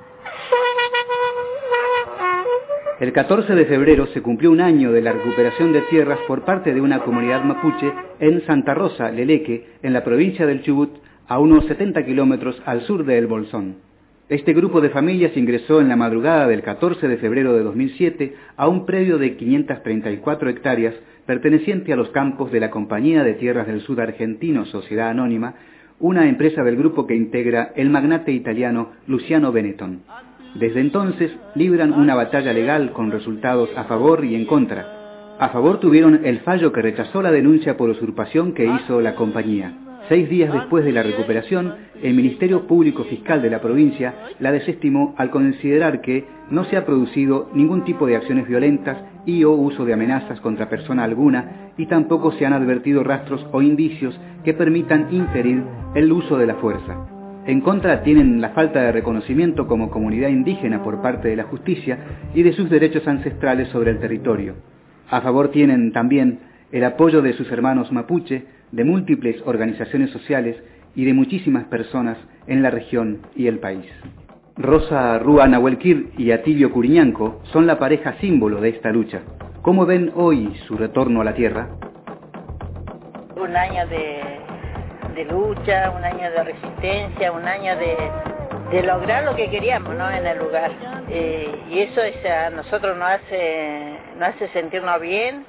El 14 de febrero se cumplió un año de la recuperación de tierras por parte de una comunidad mapuche en Santa Rosa, Leleque, en la provincia del Chubut, a unos 70 kilómetros al sur de El Bolsón. Este grupo de familias ingresó en la madrugada del 14 de febrero de 2007 a un predio de 534 hectáreas perteneciente a los campos de la Compañía de Tierras del Sud Argentino, Sociedad Anónima, una empresa del grupo que integra el magnate italiano Luciano Benetton. Desde entonces libran una batalla legal con resultados a favor y en contra. A favor tuvieron el fallo que rechazó la denuncia por usurpación que hizo la compañía. 6 días después de la recuperación, el Ministerio Público Fiscal de la provincia la desestimó al considerar que no se ha producido ningún tipo de acciones violentas y o uso de amenazas contra persona alguna, y tampoco se han advertido rastros o indicios que permitan inferir el uso de la fuerza. En contra tienen la falta de reconocimiento como comunidad indígena por parte de la justicia y de sus derechos ancestrales sobre el territorio. A favor tienen también el apoyo de sus hermanos mapuche, de múltiples organizaciones sociales y de muchísimas personas en la región y el país. Rosa Rúa Nahuelquir y Atilio Curiñanco son la pareja símbolo de esta lucha. ¿Cómo ven hoy su retorno a la tierra? Un año de lucha, un año de resistencia, un año de lograr lo que queríamos, ¿no?, en el lugar. Y eso a nosotros nos hace sentirnos bien,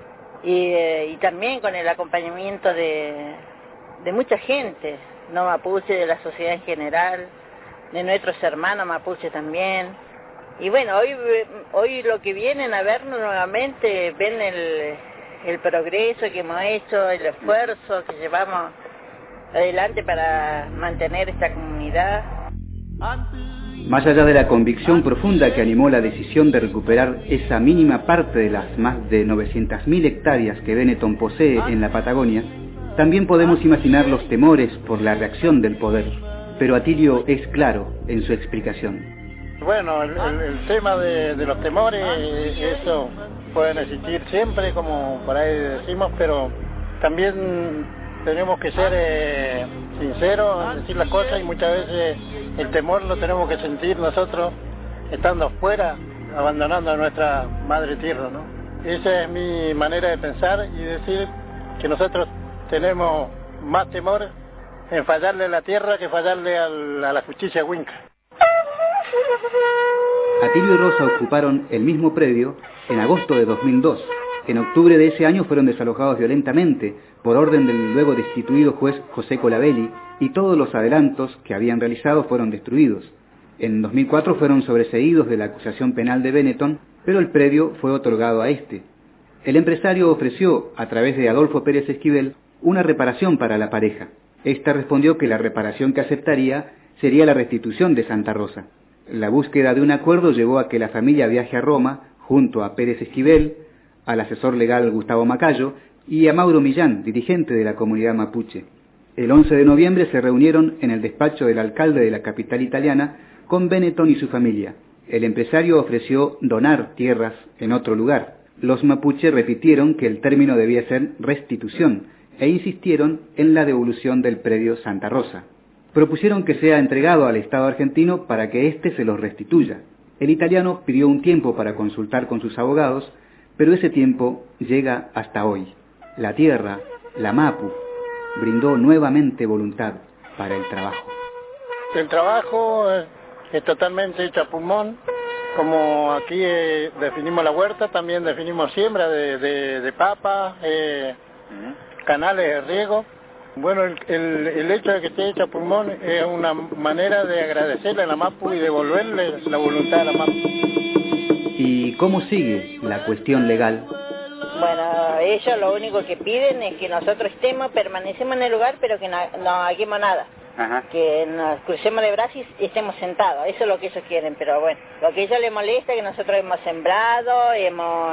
y también con el acompañamiento de mucha gente, no mapuche, de la sociedad en general, de nuestros hermanos mapuche también. Y bueno, hoy lo que vienen a vernos nuevamente, ven el progreso que hemos hecho, el esfuerzo que llevamos adelante para mantener esta comunidad. Más allá de la convicción profunda que animó la decisión de recuperar esa mínima parte de las más de 900.000 hectáreas que Benetton posee en la Patagonia, también podemos imaginar los temores por la reacción del poder. Pero Atilio es claro en su explicación. Bueno, el tema de los temores, eso pueden existir siempre, como por ahí decimos, pero también tenemos que ser sinceros, decir las cosas, y muchas veces el temor lo tenemos que sentir nosotros estando afuera, abandonando a nuestra madre tierra, ¿no? Esa es mi manera de pensar y decir que nosotros tenemos más temor en fallarle a la tierra que fallarle a la justicia huinca. Atilio y Rosa ocuparon el mismo predio en agosto de 2002. En octubre de ese año fueron desalojados violentamente por orden del luego destituido juez José Colabelli, y todos los adelantos que habían realizado fueron destruidos. En 2004 fueron sobreseídos de la acusación penal de Benetton, pero el predio fue otorgado a este. El empresario ofreció, a través de Adolfo Pérez Esquivel, una reparación para la pareja. Esta respondió que la reparación que aceptaría sería la restitución de Santa Rosa. La búsqueda de un acuerdo llevó a que la familia viaje a Roma junto a Pérez Esquivel, al asesor legal Gustavo Macayo y a Mauro Millán, dirigente de la comunidad mapuche. El 11 de noviembre se reunieron en el despacho del alcalde de la capital italiana con Benetton y su familia. El empresario ofreció donar tierras en otro lugar. Los mapuches repitieron que el término debía ser restitución e insistieron en la devolución del predio Santa Rosa. Propusieron que sea entregado al Estado argentino para que éste se los restituya. El italiano pidió un tiempo para consultar con sus abogados, pero ese tiempo llega hasta hoy. La tierra, la mapu, brindó nuevamente voluntad para el trabajo. El trabajo es totalmente hecho a pulmón. Como aquí definimos la huerta, también definimos siembra de papa, canales de riego. Bueno, el hecho de que esté hecho a pulmón es una manera de agradecerle a la MAPU y devolverle la voluntad a la MAPU. ¿Y cómo sigue la cuestión legal? Bueno, ellos lo único que piden es que nosotros permanecemos en el lugar, pero que no hagamos nada. Ajá. Que nos crucemos de brazos y estemos sentados, eso es lo que ellos quieren, pero bueno, lo que a ellos les molesta es que nosotros hemos sembrado, y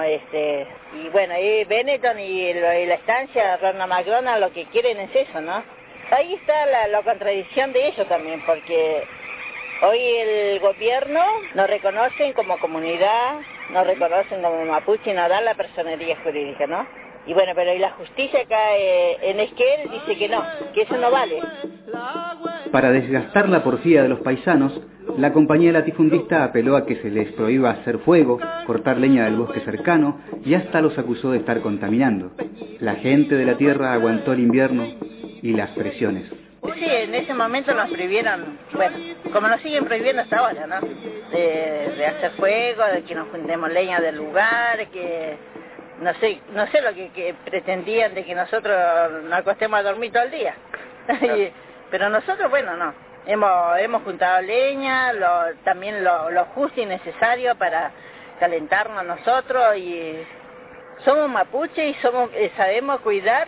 bueno, y Benetton y la estancia Ronald McDonald lo que quieren es eso, ¿no? Ahí está la contradicción de ellos también, porque hoy el gobierno nos reconocen como comunidad, nos reconocen como mapuche y nos dan la personería jurídica, ¿no? Y bueno, pero la justicia acá en Esquel dice que no, que eso no vale. Para desgastar la porfía de los paisanos, la compañía latifundista apeló a que se les prohíba hacer fuego, cortar leña del bosque cercano y hasta los acusó de estar contaminando. La gente de la tierra aguantó el invierno y las presiones. Sí, en ese momento nos prohibieron, bueno, como nos siguen prohibiendo hasta ahora, ¿no? De hacer fuego, de que nos juntemos leña del lugar, que... No sé lo que pretendían de que nosotros nos acostemos a dormir todo el día. Pero nosotros, bueno, no. Hemos juntado leña, también lo justo y necesario para calentarnos nosotros, y somos mapuche y sabemos cuidar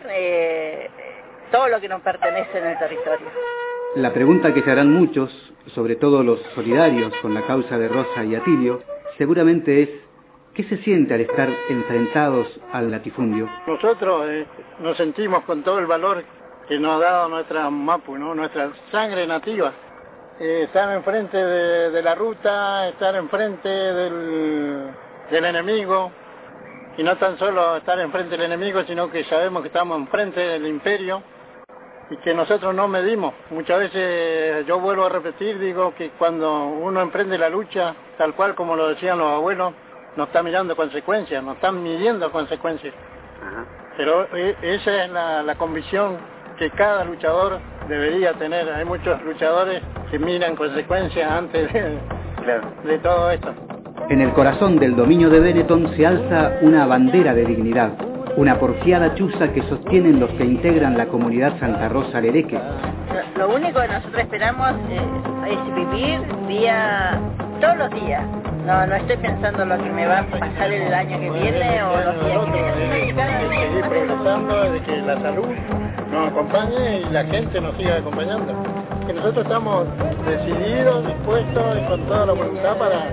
todo lo que nos pertenece en el territorio. La pregunta que se harán muchos, sobre todo los solidarios con la causa de Rosa y Atilio, seguramente es: ¿qué se siente al estar enfrentados al latifundio? Nosotros nos sentimos con todo el valor que nos ha dado nuestra MAPU, ¿no? Nuestra sangre nativa. Estar enfrente de la ruta, estar enfrente del enemigo, y no tan solo estar enfrente del enemigo, sino que sabemos que estamos enfrente del imperio y que nosotros no medimos. Muchas veces yo vuelvo a repetir, digo que cuando uno emprende la lucha, tal cual como lo decían los abuelos, no está mirando consecuencias, no están midiendo consecuencias. Ajá. Pero esa es la convicción que cada luchador debería tener. Hay muchos luchadores que miran consecuencias antes de todo esto. En el corazón del dominio de Benetton se alza una bandera de dignidad, una porfiada chuza que sostienen los que integran la comunidad Santa Rosa Lereque. Lo único que nosotros esperamos es vivir todos los días. No estoy pensando lo que me va a pasar el año que viene o los días que vienen. Seguir progresando, de que la salud nos acompañe y la gente nos siga acompañando. Que nosotros estamos decididos, dispuestos y con toda la voluntad para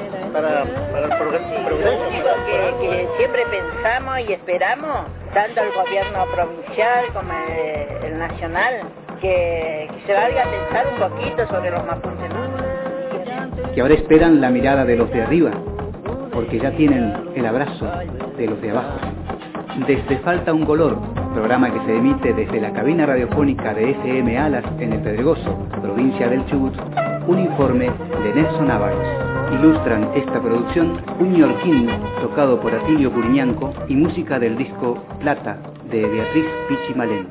el progreso. Lo único que siempre pensamos y esperamos, tanto el gobierno provincial como el nacional, que se vaya a pensar un poquito sobre los mapuches, ¿no? Que ahora esperan la mirada de los de arriba, porque ya tienen el abrazo de los de abajo. Desde Falta un Color, programa que se emite desde la cabina radiofónica de FM Alas en el Pedregoso, provincia del Chubut, un informe de Nelson Ávaros. Ilustran esta producción un ñorquín tocado por Atilio Puriñanco y música del disco Plata de Beatriz Pichimalén.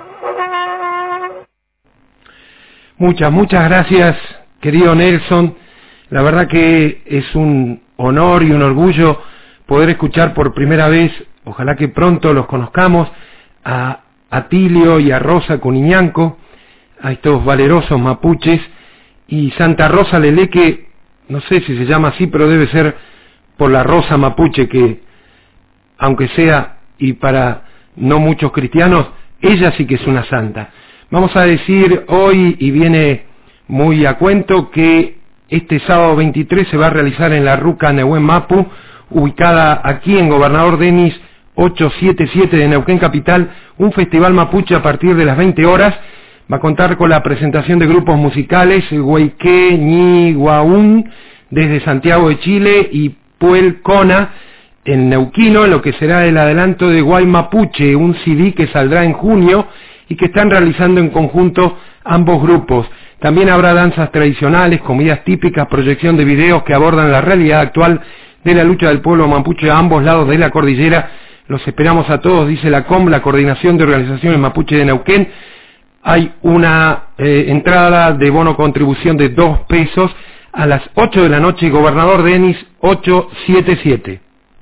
Muchas gracias, querido Nelson. La verdad que es un honor y un orgullo poder escuchar por primera vez, ojalá que pronto los conozcamos, a Atilio y a Rosa Cuniñanco, a estos valerosos mapuches, y Santa Rosa Lereque, no sé si se llama así, pero debe ser por la rosa mapuche, que aunque sea, y para no muchos cristianos, ella sí que es una santa. Vamos a decir hoy, y viene muy a cuento, que este sábado 23 se va a realizar en la Ruca Nehuen Mapu, ubicada aquí en Gobernador Denis 877 de Neuquén Capital, un festival mapuche a partir de las 20 horas. Va a contar con la presentación de grupos musicales Huayqué, Ñi, Guaún, desde Santiago de Chile, y Puel Cona, en neuquino, en lo que será el adelanto de Guay Mapuche, un CD que saldrá en junio y que están realizando en conjunto ambos grupos. También habrá danzas tradicionales, comidas típicas, proyección de videos que abordan la realidad actual de la lucha del pueblo mapuche a ambos lados de la cordillera, Los esperamos a todos, dice la COM, la Coordinación de Organizaciones Mapuche de Neuquén. Hay una entrada de bono contribución de 2 pesos a las 8 de la noche, Gobernador Denis 877.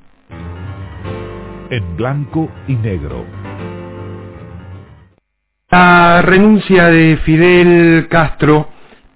En blanco y negro. La renuncia de Fidel Castro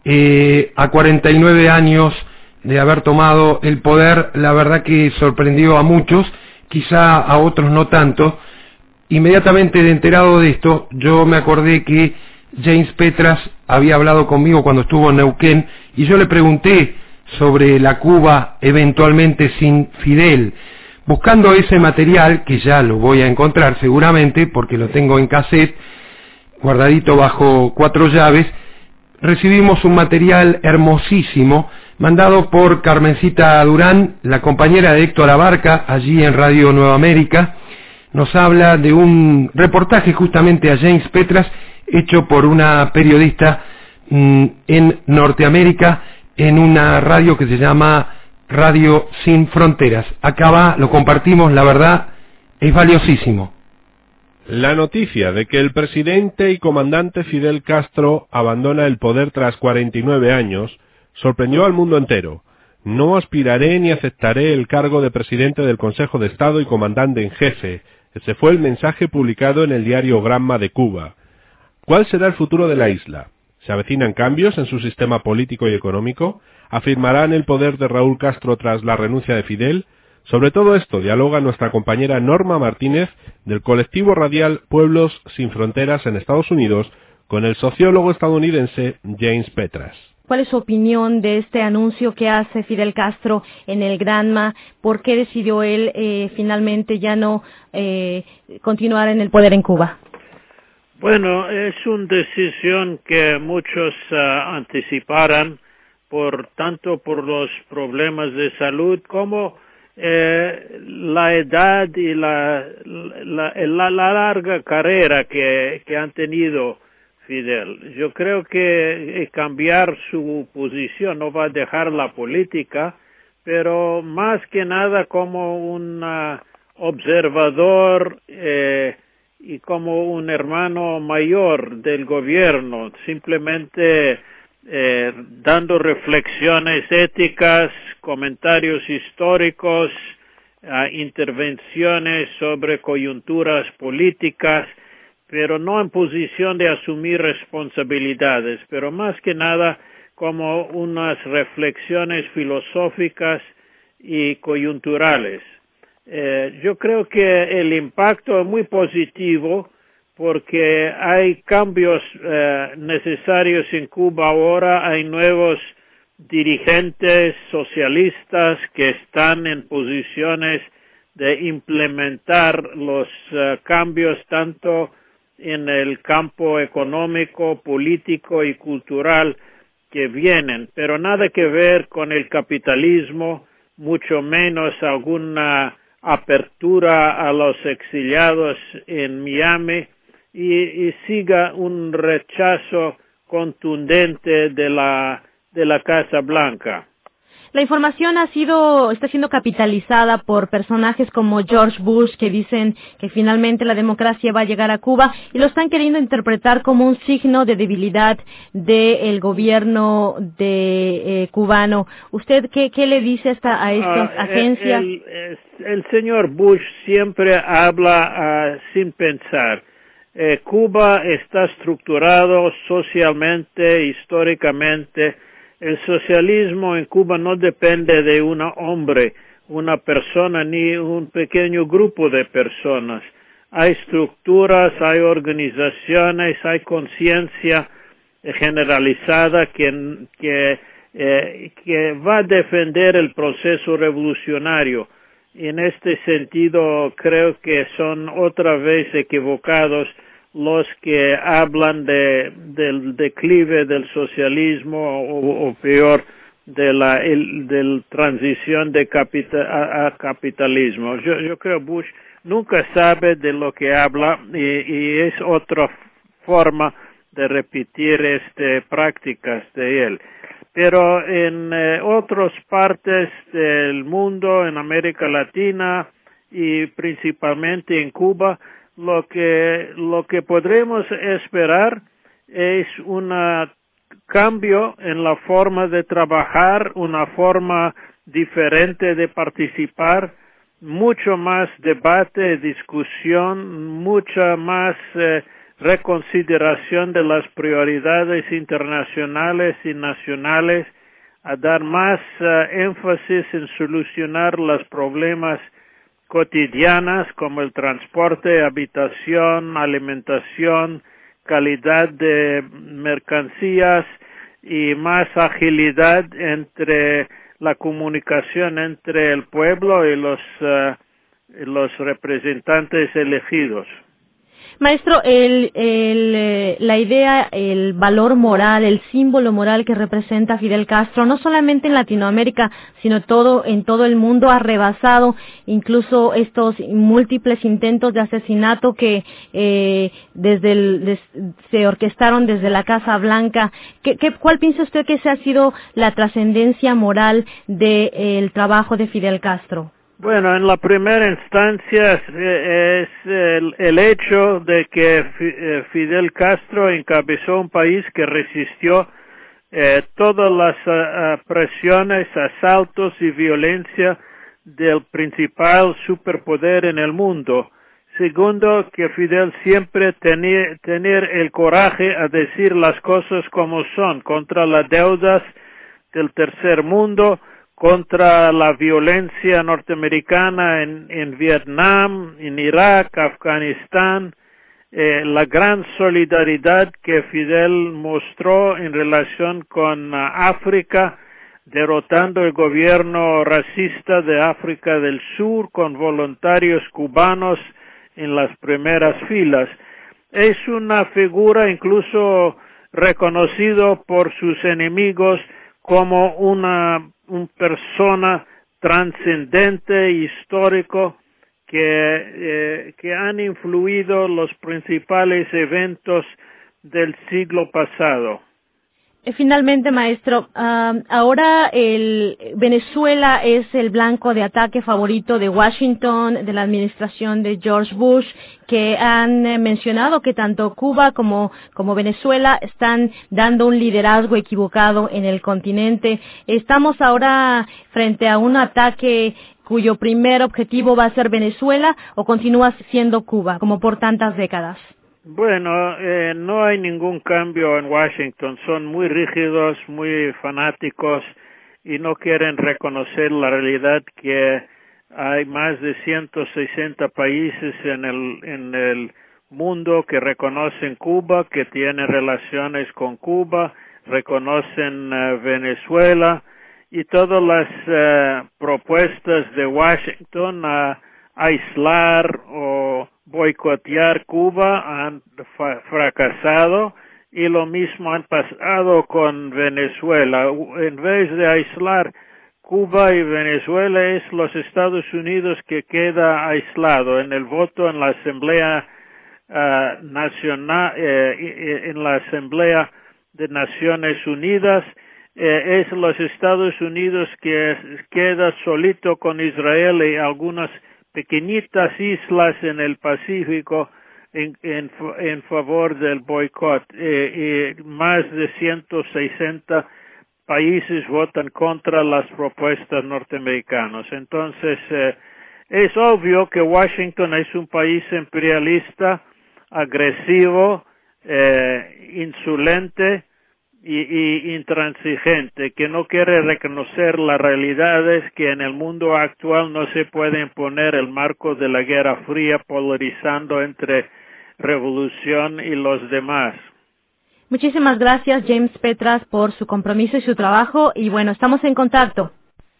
a 49 años de haber tomado el poder, la verdad que sorprendió a muchos, quizá a otros no tanto. Inmediatamente de enterado de esto, yo me acordé que James Petras había hablado conmigo cuando estuvo en Neuquén y yo le pregunté sobre la Cuba eventualmente sin Fidel. Buscando ese material, que ya lo voy a encontrar seguramente porque lo tengo en cassette, guardadito bajo 4 llaves, recibimos un material hermosísimo mandado por Carmencita Durán, la compañera de Héctor Abarca, allí en Radio Nueva América. Nos habla de un reportaje justamente a James Petras, hecho por una periodista en Norteamérica, en una radio que se llama Radio Sin Fronteras. Acá va, lo compartimos, la verdad, es valiosísimo. La noticia de que el presidente y comandante Fidel Castro abandona el poder tras 49 años sorprendió al mundo entero. No aspiraré ni aceptaré el cargo de presidente del Consejo de Estado y comandante en jefe. Ese fue el mensaje publicado en el diario Granma de Cuba. ¿Cuál será el futuro de la isla? ¿Se avecinan cambios en su sistema político y económico? ¿Afirmarán el poder de Raúl Castro tras la renuncia de Fidel? Sobre todo esto dialoga nuestra compañera Norma Martínez del colectivo radial Pueblos Sin Fronteras en Estados Unidos con el sociólogo estadounidense James Petras. ¿Cuál es su opinión de este anuncio que hace Fidel Castro en el Granma? ¿Por qué decidió él finalmente ya no continuar en el poder en Cuba? Bueno, es una decisión que muchos anticiparan, tanto por los problemas de salud como la edad y la larga carrera que han tenido Fidel. Yo creo que cambiar su posición, no va a dejar la política, pero más que nada como un observador y como un hermano mayor del gobierno, simplemente dando reflexiones éticas, comentarios históricos, intervenciones sobre coyunturas políticas, pero no en posición de asumir responsabilidades, pero más que nada como unas reflexiones filosóficas y coyunturales. Yo creo que el impacto es muy positivo porque hay cambios necesarios en Cuba ahora, hay nuevos dirigentes socialistas que están en posiciones de implementar los cambios tanto en el campo económico, político y cultural que vienen, pero nada que ver con el capitalismo, mucho menos alguna apertura a los exiliados en Miami y siga un rechazo contundente de la Casa Blanca. La información está siendo capitalizada por personajes como George Bush que dicen que finalmente la democracia va a llegar a Cuba y lo están queriendo interpretar como un signo de debilidad del gobierno cubano. ¿Usted qué le dice a estas agencias? El señor Bush siempre habla sin pensar. Cuba está estructurado socialmente, históricamente. El socialismo en Cuba no depende de un hombre, una persona, ni un pequeño grupo de personas. Hay estructuras, hay organizaciones, hay conciencia generalizada que va a defender el proceso revolucionario. En este sentido, creo que son otra vez equivocados los que hablan del declive del socialismo o peor de la transición a capitalismo. Yo creo Bush nunca sabe de lo que habla y es otra forma de repetir prácticas de él. Pero en otras partes del mundo, en América Latina, y principalmente en Cuba, lo que podremos esperar es un cambio en la forma de trabajar, una forma diferente de participar, mucho más debate, discusión, mucha más reconsideración de las prioridades internacionales y nacionales, a dar más énfasis en solucionar los problemas cotidianos como el transporte, habitación, alimentación, calidad de mercancías y más agilidad entre la comunicación entre el pueblo y los representantes elegidos. Maestro, la idea, el valor moral, el símbolo moral que representa Fidel Castro, no solamente en Latinoamérica, sino en todo el mundo, ha rebasado incluso estos múltiples intentos de asesinato que se orquestaron desde la Casa Blanca. ¿Cuál piensa usted que esa ha sido la trascendencia moral del trabajo de Fidel Castro? Bueno, en la primera instancia es el hecho de que Fidel Castro encabezó un país que resistió todas las presiones, asaltos y violencia del principal superpoder en el mundo. Segundo, que Fidel siempre tener el coraje a decir las cosas como son, contra las deudas del tercer mundo, contra la violencia norteamericana en Vietnam, en Irak, Afganistán, la gran solidaridad que Fidel mostró en relación con África, derrotando el gobierno racista de África del Sur con voluntarios cubanos en las primeras filas. Es una figura incluso reconocido por sus enemigos como una persona trascendente, histórico, que han influido los principales eventos del siglo pasado. Finalmente, maestro, ahora Venezuela es el blanco de ataque favorito de Washington, de la administración de George Bush, que han mencionado que tanto Cuba como Venezuela están dando un liderazgo equivocado en el continente. ¿Estamos ahora frente a un ataque cuyo primer objetivo va a ser Venezuela o continúa siendo Cuba, como por tantas décadas? Bueno, no hay ningún cambio en Washington. Son muy rígidos, muy fanáticos y no quieren reconocer la realidad que hay más de 160 países en el mundo que reconocen Cuba, que tienen relaciones con Cuba, reconocen Venezuela, y todas las propuestas de Washington a aislar o boicotear Cuba han fracasado, y lo mismo han pasado con Venezuela. En vez de aislar Cuba y Venezuela, es los Estados Unidos que queda aislado en el voto en la Asamblea Nacional, en la Asamblea de Naciones Unidas. Es los Estados Unidos que queda solito con Israel y algunas pequeñitas islas en el Pacífico en favor del boicot. Más de 160 países votan contra las propuestas norteamericanas. Entonces, es obvio que Washington es un país imperialista, agresivo, insolente y intransigente, que no quiere reconocer las realidades que en el mundo actual no se puede imponer el marco de la Guerra Fría, polarizando entre revolución y los demás. Muchísimas gracias, James Petras, por su compromiso y su trabajo, y bueno, estamos en contacto.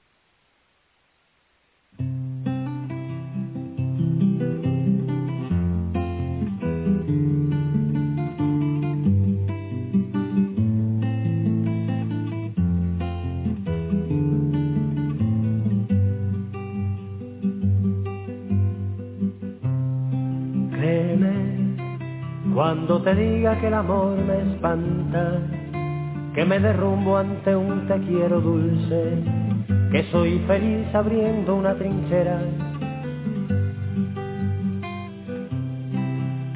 Cuando te diga que el amor me espanta, que me derrumbo ante un te quiero dulce, que soy feliz abriendo una trinchera,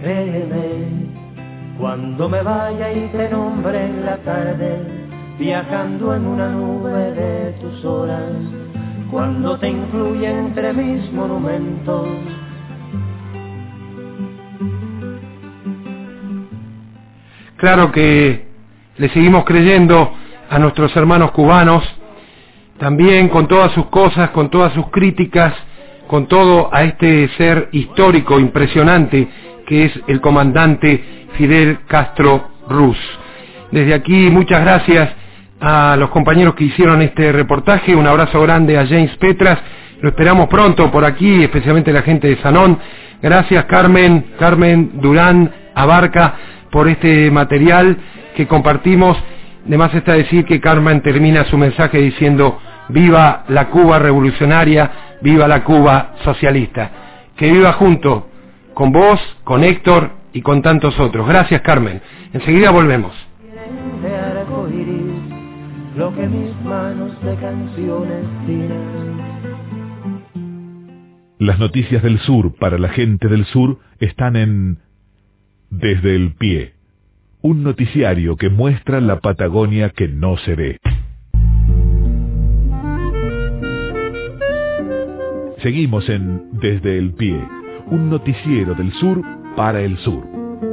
Créeme, cuando me vaya y te nombre en la tarde, viajando en una nube de tus horas, cuando te incluya entre mis monumentos. Claro que le seguimos creyendo a nuestros hermanos cubanos, también con todas sus cosas, con todas sus críticas, con todo a este ser histórico, impresionante, que es el comandante Fidel Castro Ruz. Desde aquí, muchas gracias a los compañeros que hicieron este reportaje, un abrazo grande a James Petras, lo esperamos pronto por aquí, especialmente la gente de Sanón. Gracias Carmen Durán Abarca, por este material que compartimos. De más está decir que Carmen termina su mensaje diciendo: viva la Cuba revolucionaria, viva la Cuba socialista. Que viva junto con vos, con Héctor y con tantos otros. Gracias, Carmen. Enseguida volvemos. De arco iris, lo que mis manos de canciones tiran. Las noticias del sur para la gente del sur están en Desde el Pie, un noticiario que muestra la Patagonia que no se ve. Seguimos en Desde el Pie, un noticiero del sur para el sur.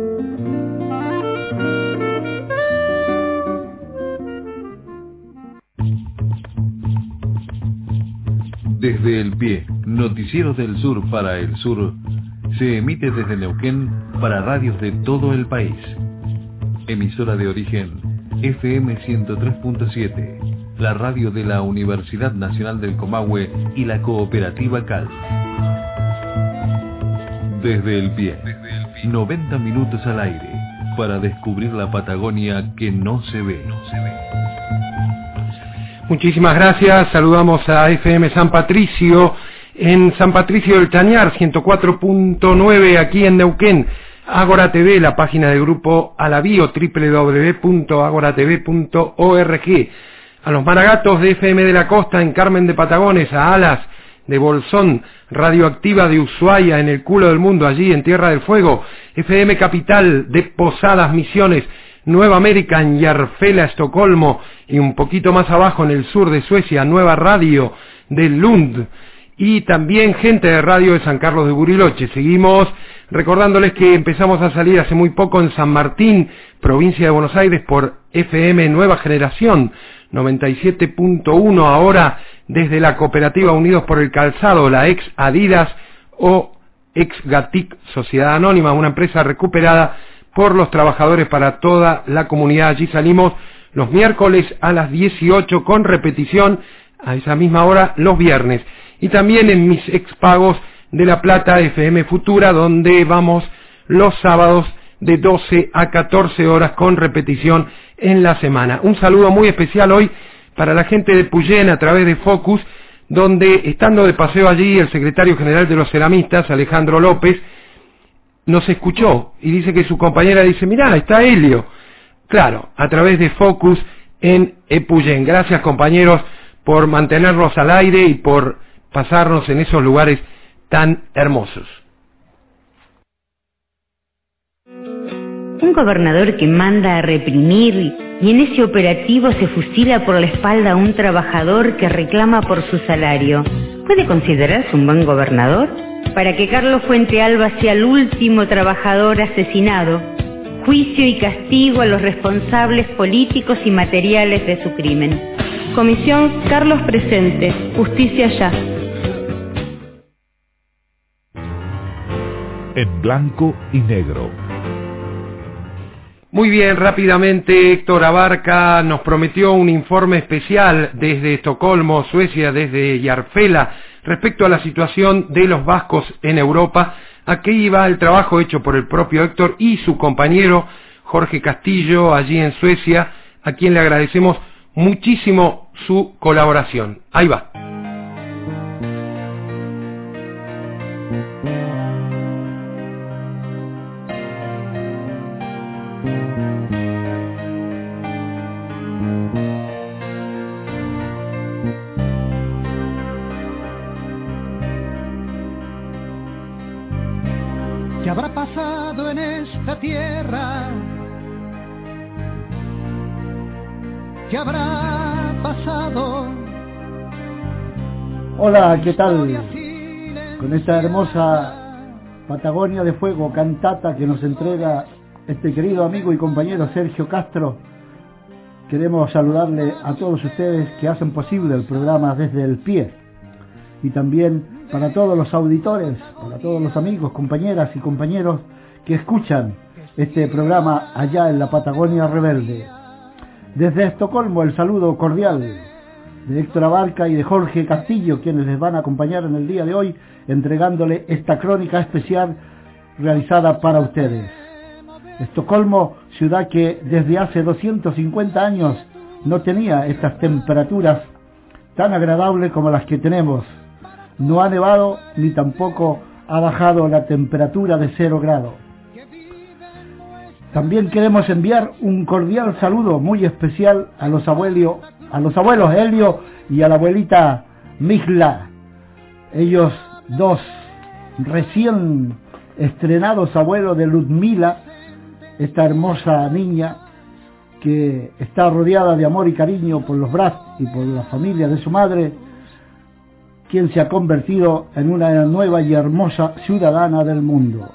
Desde el Pie, noticiero del sur para el sur, se emite desde Neuquén para radios de todo el país. Emisora de origen FM 103.7, la radio de la Universidad Nacional del Comahue y la Cooperativa CAL. Desde el Pie, 90 minutos al aire para descubrir la Patagonia que no se ve. Muchísimas gracias, saludamos a FM San Patricio, en San Patricio del Chañar, 104.9 aquí en Neuquén. Ágora TV, la página del grupo Alavío, www.agoratv.org. A los Maragatos de FM de la Costa en Carmen de Patagones, a Alas de Bolsón, Radioactiva de Ushuaia en el culo del mundo, allí en Tierra del Fuego, FM Capital de Posadas Misiones, Nueva América en Järfälla, Estocolmo, y un poquito más abajo en el sur de Suecia, Nueva Radio de Lund, y también gente de radio de San Carlos de Bariloche. Seguimos recordándoles que empezamos a salir hace muy poco en San Martín, provincia de Buenos Aires, por FM Nueva Generación, 97.1, ahora desde la cooperativa Unidos por el Calzado, la ex Adidas o ex Gatic, Sociedad Anónima, una empresa recuperada por los trabajadores para toda la comunidad. Allí salimos los miércoles a las 18 con repetición a esa misma hora los viernes. Y también en mis expagos de La Plata, FM Futura, donde vamos los sábados de 12 a 14 horas con repetición en la semana. Un saludo muy especial hoy para la gente de Puyén a través de Focus, donde estando de paseo allí el secretario general de los ceramistas, Alejandro López, nos escuchó y dice que su compañera dice: mirá, está Helio. Claro, a través de Focus en Epuyén. Gracias, compañeros, por mantenernos al aire y por pasarnos en esos lugares tan hermosos. Un gobernador que manda a reprimir y en ese operativo se fusila por la espalda a un trabajador que reclama por su salario, ¿puede considerarse un buen gobernador? Para que Carlos Fuentealba sea el último trabajador asesinado, juicio y castigo a los responsables políticos y materiales de su crimen. Comisión Carlos presente, justicia ya. En blanco y negro. Muy bien, rápidamente Héctor Abarca nos prometió un informe especial desde Estocolmo, Suecia, desde Järfälla, respecto a la situación de los vascos en Europa. Aquí iba el trabajo hecho por el propio Héctor y su compañero Jorge Castillo allí en Suecia, a quien le agradecemos muchísimo su colaboración. Ahí va. ¿Qué habrá pasado pasado en esta tierra? ¿Qué habrá pasado? Hola, ¿qué tal? Con esta hermosa Patagonia de Fuego, cantata que nos entrega este querido amigo y compañero Sergio Castro, queremos saludarle a todos ustedes que hacen posible el programa Desde el Pie, y también para todos los auditores, para todos los amigos, compañeras y compañeros que escuchan este programa allá en la Patagonia Rebelde. Desde Estocolmo el saludo cordial de Héctor Abarca y de Jorge Castillo, quienes les van a acompañar en el día de hoy, entregándole esta crónica especial realizada para ustedes. Estocolmo, ciudad que desde hace 250 años no tenía estas temperaturas tan agradables como las que tenemos. No ha nevado ni tampoco ha bajado la temperatura de 0 grados. También queremos enviar un cordial saludo muy especial a los abuelos Helio y a la abuelita Migla. Ellos dos recién estrenados abuelos de Ludmila, esta hermosa niña que está rodeada de amor y cariño por los Brat y por la familia de su madre, quien se ha convertido en una nueva y hermosa ciudadana del mundo.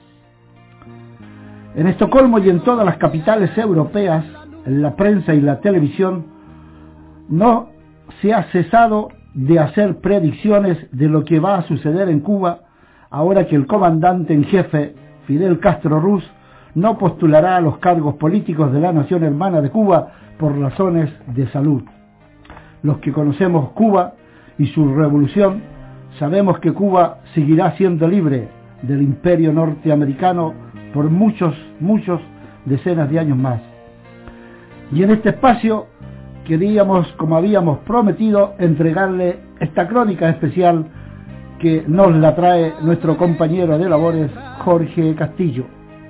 En Estocolmo y en todas las capitales europeas, en la prensa y la televisión, no se ha cesado de hacer predicciones de lo que va a suceder en Cuba, ahora que el comandante en jefe, Fidel Castro Ruz, no postulará a los cargos políticos de la nación hermana de Cuba por razones de salud. Los que conocemos Cuba y su revolución, sabemos que Cuba seguirá siendo libre del imperio norteamericano por muchos decenas de años más. Y en este espacio queríamos, como habíamos prometido, entregarle esta crónica especial que nos la trae nuestro compañero de labores, Jorge Castillo.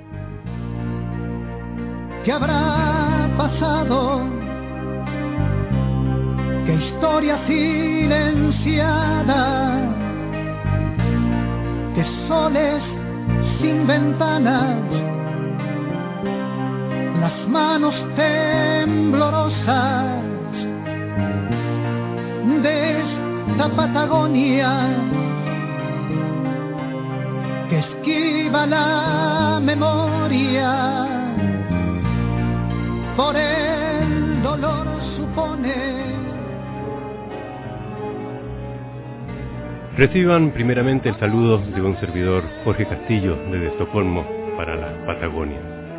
¿Qué habrá pasado? ¿Qué historia silenciada? ¿Qué soles sin ventanas? Las manos temblorosas de esta Patagonia que esquiva la memoria, por el dolor supone. Reciban primeramente el saludo de un servidor, Jorge Castillo, desde Estocolmo para la Patagonia.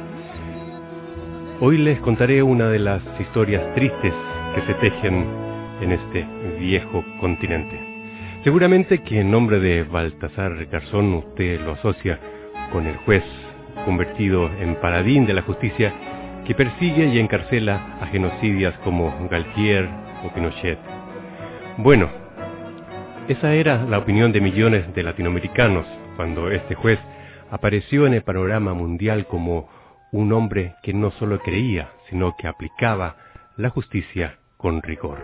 Hoy les contaré una de las historias tristes que se tejen en este viejo continente. Seguramente que en nombre de Baltasar Garzón usted lo asocia con el juez convertido en paladín de la justicia que persigue y encarcela a genocidas como Galtier o Pinochet. Bueno, esa era la opinión de millones de latinoamericanos cuando este juez apareció en el panorama mundial como un hombre que no solo creía, sino que aplicaba la justicia con rigor.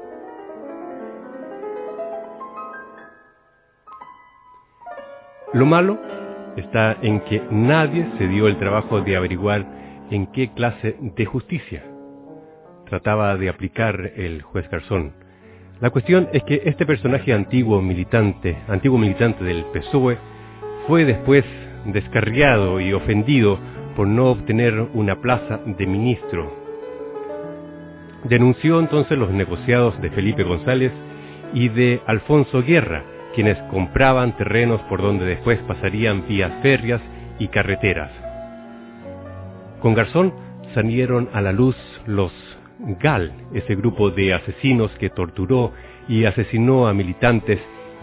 Lo malo está en que nadie se dio el trabajo de averiguar en qué clase de justicia trataba de aplicar el juez Garzón. La cuestión es que este personaje antiguo militante del PSOE, fue después descarriado y ofendido por no obtener una plaza de ministro. Denunció entonces los negociados de Felipe González y de Alfonso Guerra, quienes compraban terrenos por donde después pasarían vías férreas y carreteras. Con Garzón salieron a la luz los GAL, ese grupo de asesinos que torturó y asesinó a militantes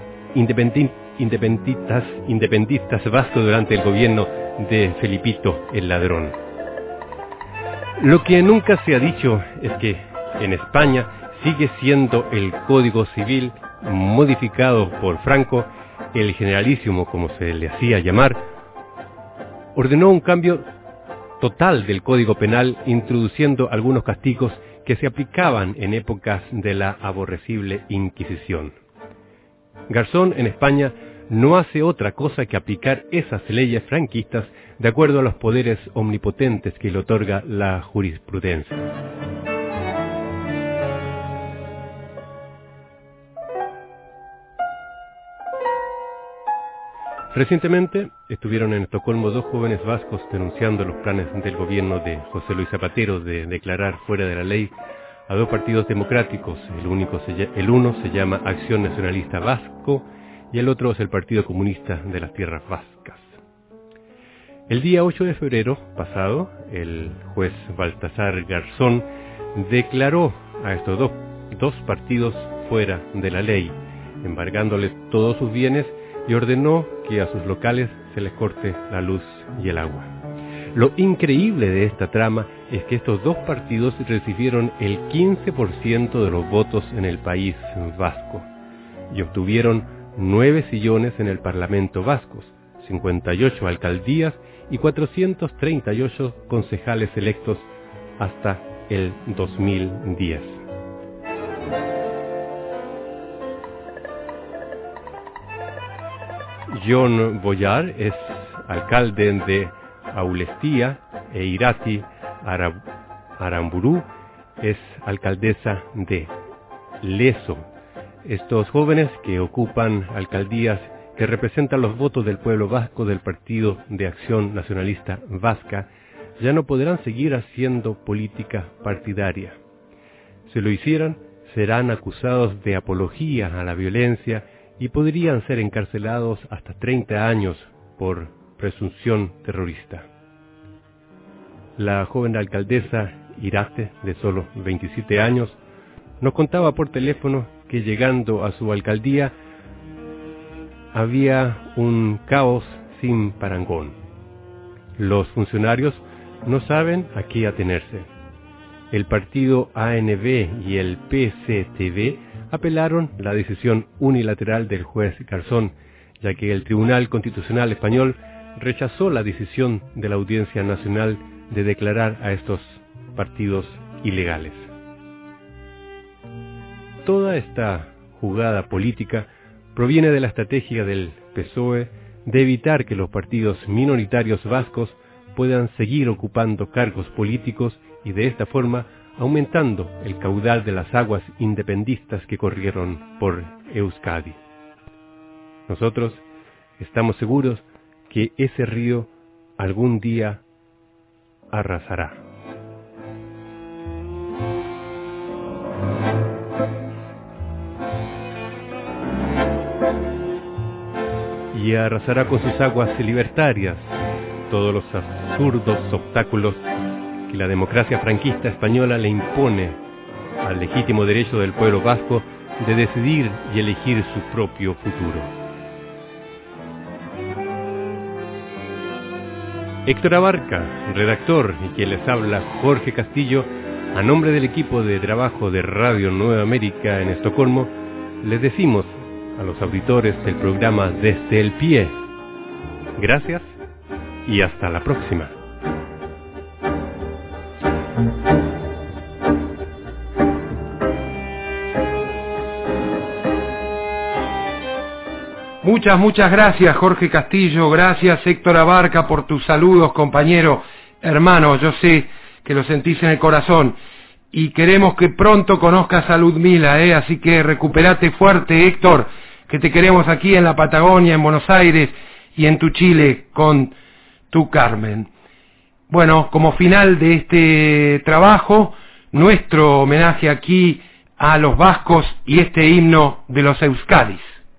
independistas vascos durante el gobierno de Felipito el Ladrón. Lo que nunca se ha dicho es que en España sigue siendo el Código Civil modificado por Franco, el generalísimo como se le hacía llamar, ordenó un cambio total del Código Penal, introduciendo algunos castigos que se aplicaban en épocas de la aborrecible Inquisición. Garzón en España no hace otra cosa que aplicar esas leyes franquistas de acuerdo a los poderes omnipotentes que le otorga la jurisprudencia. Recientemente estuvieron en Estocolmo 2 jóvenes vascos denunciando los planes del gobierno de José Luis Zapatero de declarar fuera de la ley a 2 partidos democráticos. El uno se llama Acción Nacionalista Vasco y el otro es el Partido Comunista de las Tierras Vascas. El día 8 de febrero pasado, el juez Baltasar Garzón declaró a estos dos partidos fuera de la ley, embargándoles todos sus bienes y ordenó que a sus locales se les corte la luz y el agua. Lo increíble de esta trama es que estos 2 partidos recibieron el 15% de los votos en el país vasco y obtuvieron 9 sillones en el Parlamento vasco, 58 alcaldías y 438 concejales electos hasta el 2010. John Boyar es alcalde de Aulestía e Irati Aramburu es alcaldesa de Leso. Estos jóvenes que ocupan alcaldías que representan los votos del pueblo vasco del Partido de Acción Nacionalista Vasca ya no podrán seguir haciendo política partidaria. Si lo hicieran, serán acusados de apología a la violencia y podrían ser encarcelados hasta 30 años por presunción terrorista. La joven alcaldesa Irate, de solo 27 años, nos contaba por teléfono que llegando a su alcaldía había un caos sin parangón. Los funcionarios no saben a qué atenerse. El partido ANV y el PCTV apelaron la decisión unilateral del juez Garzón, ya que el Tribunal Constitucional Español rechazó la decisión de la Audiencia Nacional de declarar a estos partidos ilegales. Toda esta jugada política proviene de la estrategia del PSOE de evitar que los partidos minoritarios vascos puedan seguir ocupando cargos políticos y de esta forma aumentando el caudal de las aguas independistas que corrieron por Euskadi. Nosotros estamos seguros que ese río algún día arrasará. Y arrasará con sus aguas libertarias todos los absurdos obstáculos que la democracia franquista española le impone al legítimo derecho del pueblo vasco de decidir y elegir su propio futuro. Héctor Abarca, redactor, y quien les habla, Jorge Castillo, a nombre del equipo de trabajo de Radio Nueva América en Estocolmo, les decimos a los auditores del programa Desde el Pie, gracias y hasta la próxima. Muchas gracias, Jorge Castillo. Gracias, Héctor Abarca, por tus saludos, compañero, hermano. Yo sé que lo sentís en el corazón. Y queremos que pronto conozcas a Ludmila, así que recuperate fuerte, Héctor, que te queremos aquí en la Patagonia, en Buenos Aires y en tu Chile con tu Carmen. Bueno, como final de este trabajo, nuestro homenaje aquí a los vascos y este himno de los Euskadis.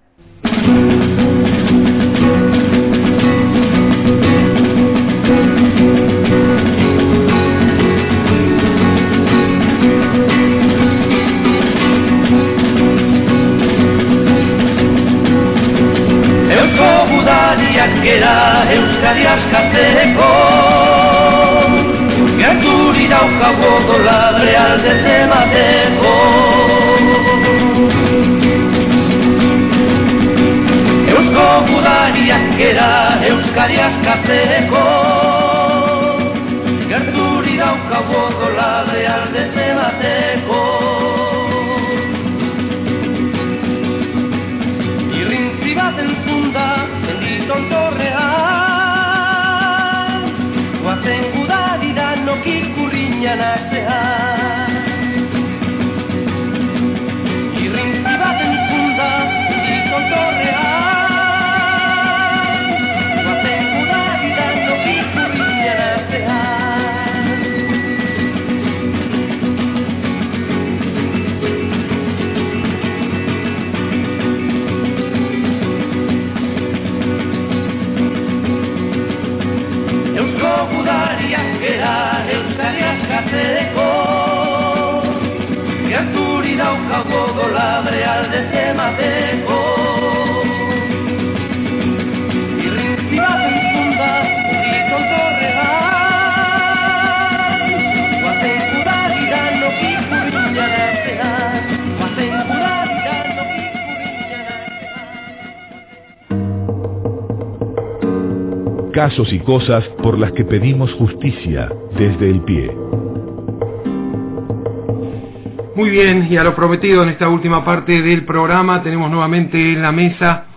Euskadi askatzeko gerturi daukago doladre alde zemateko Eusko gudariak gera Euskadi askatzeko gerturi daukago doladre alde zemateko irrintzi bat entzunda tontorrean Casos y cosas por las que pedimos justicia desde el pie. Muy bien, y a lo prometido en esta última parte del programa tenemos nuevamente en la mesa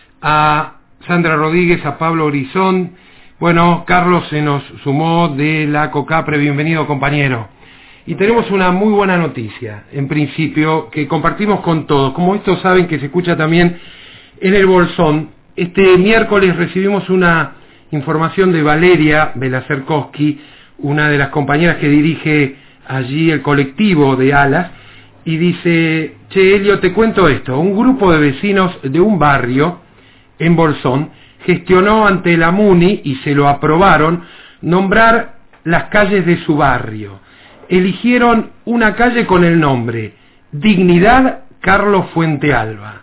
a Sandra Rodríguez, a Pablo Horizón. Bueno, Carlos se nos sumó de la COCAPRE, bienvenido compañero. Y tenemos una muy buena noticia, en principio, que compartimos con todos. Como estos saben que se escucha también en el Bolsón, este miércoles recibimos una información de Valeria Belacerkowski, una de las compañeras que dirige allí el colectivo de Alas, y dice: che, Elio, te cuento esto. Un grupo de vecinos de un barrio en Bolsón gestionó ante la MUNI, y se lo aprobaron, nombrar las calles de su barrio. Eligieron una calle con el nombre Dignidad Carlos Fuentealba,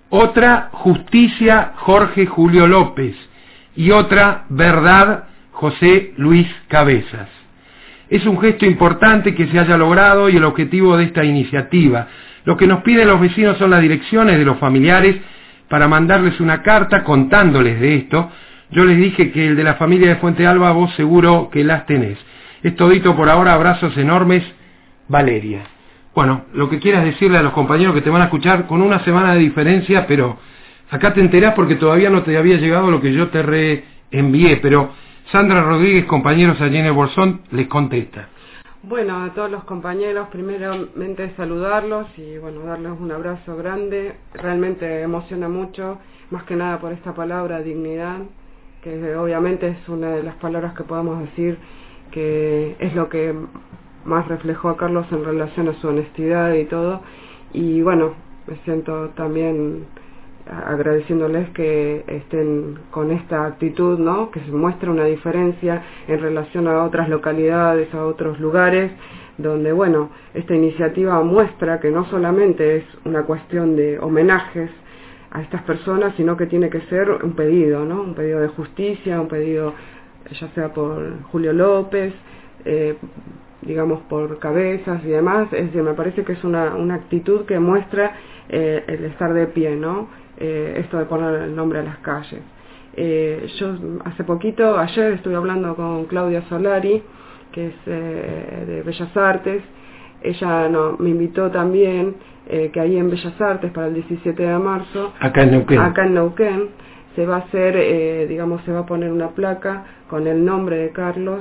otra Justicia Jorge Julio López, y otra Verdad José Luis Cabezas. Es un gesto importante que se haya logrado, y el objetivo de esta iniciativa. Lo que nos piden los vecinos son las direcciones de los familiares para mandarles una carta contándoles de esto. Yo les dije que el de la familia de Fuentealba vos seguro que las tenés. Es todito por ahora, abrazos enormes, Valeria. Bueno, lo que quieras decirle a los compañeros que te van a escuchar con una semana de diferencia, pero acá te enterás porque todavía no te había llegado lo que yo te reenvié, pero Sandra Rodríguez, compañeros allí en el Bolsón, les contesta. Bueno, a todos los compañeros, primeramente saludarlos y bueno, darles un abrazo grande. Realmente emociona mucho, más que nada por esta palabra dignidad, que obviamente es una de las palabras que podemos decir que es lo que más reflejó a Carlos en relación a su honestidad y todo. Y bueno, me siento también agradeciéndoles que estén con esta actitud, ¿no? Que se muestra una diferencia en relación a otras localidades, a otros lugares, donde, bueno, esta iniciativa muestra que no solamente es una cuestión de homenajes a estas personas, sino que tiene que ser un pedido, ¿no? Un pedido de justicia, un pedido ya sea por Julio López, digamos por Cabezas y demás. Es decir, me parece que es una actitud que muestra el estar de pie, ¿no? Esto de poner el nombre a las calles. Yo hace poquito, ayer estuve hablando con Claudia Solari, que es de Bellas Artes. Ella me invitó también que ahí en Bellas Artes para el 17 de marzo, acá en Neuquén, se va a hacer, digamos, se va a poner una placa con el nombre de Carlos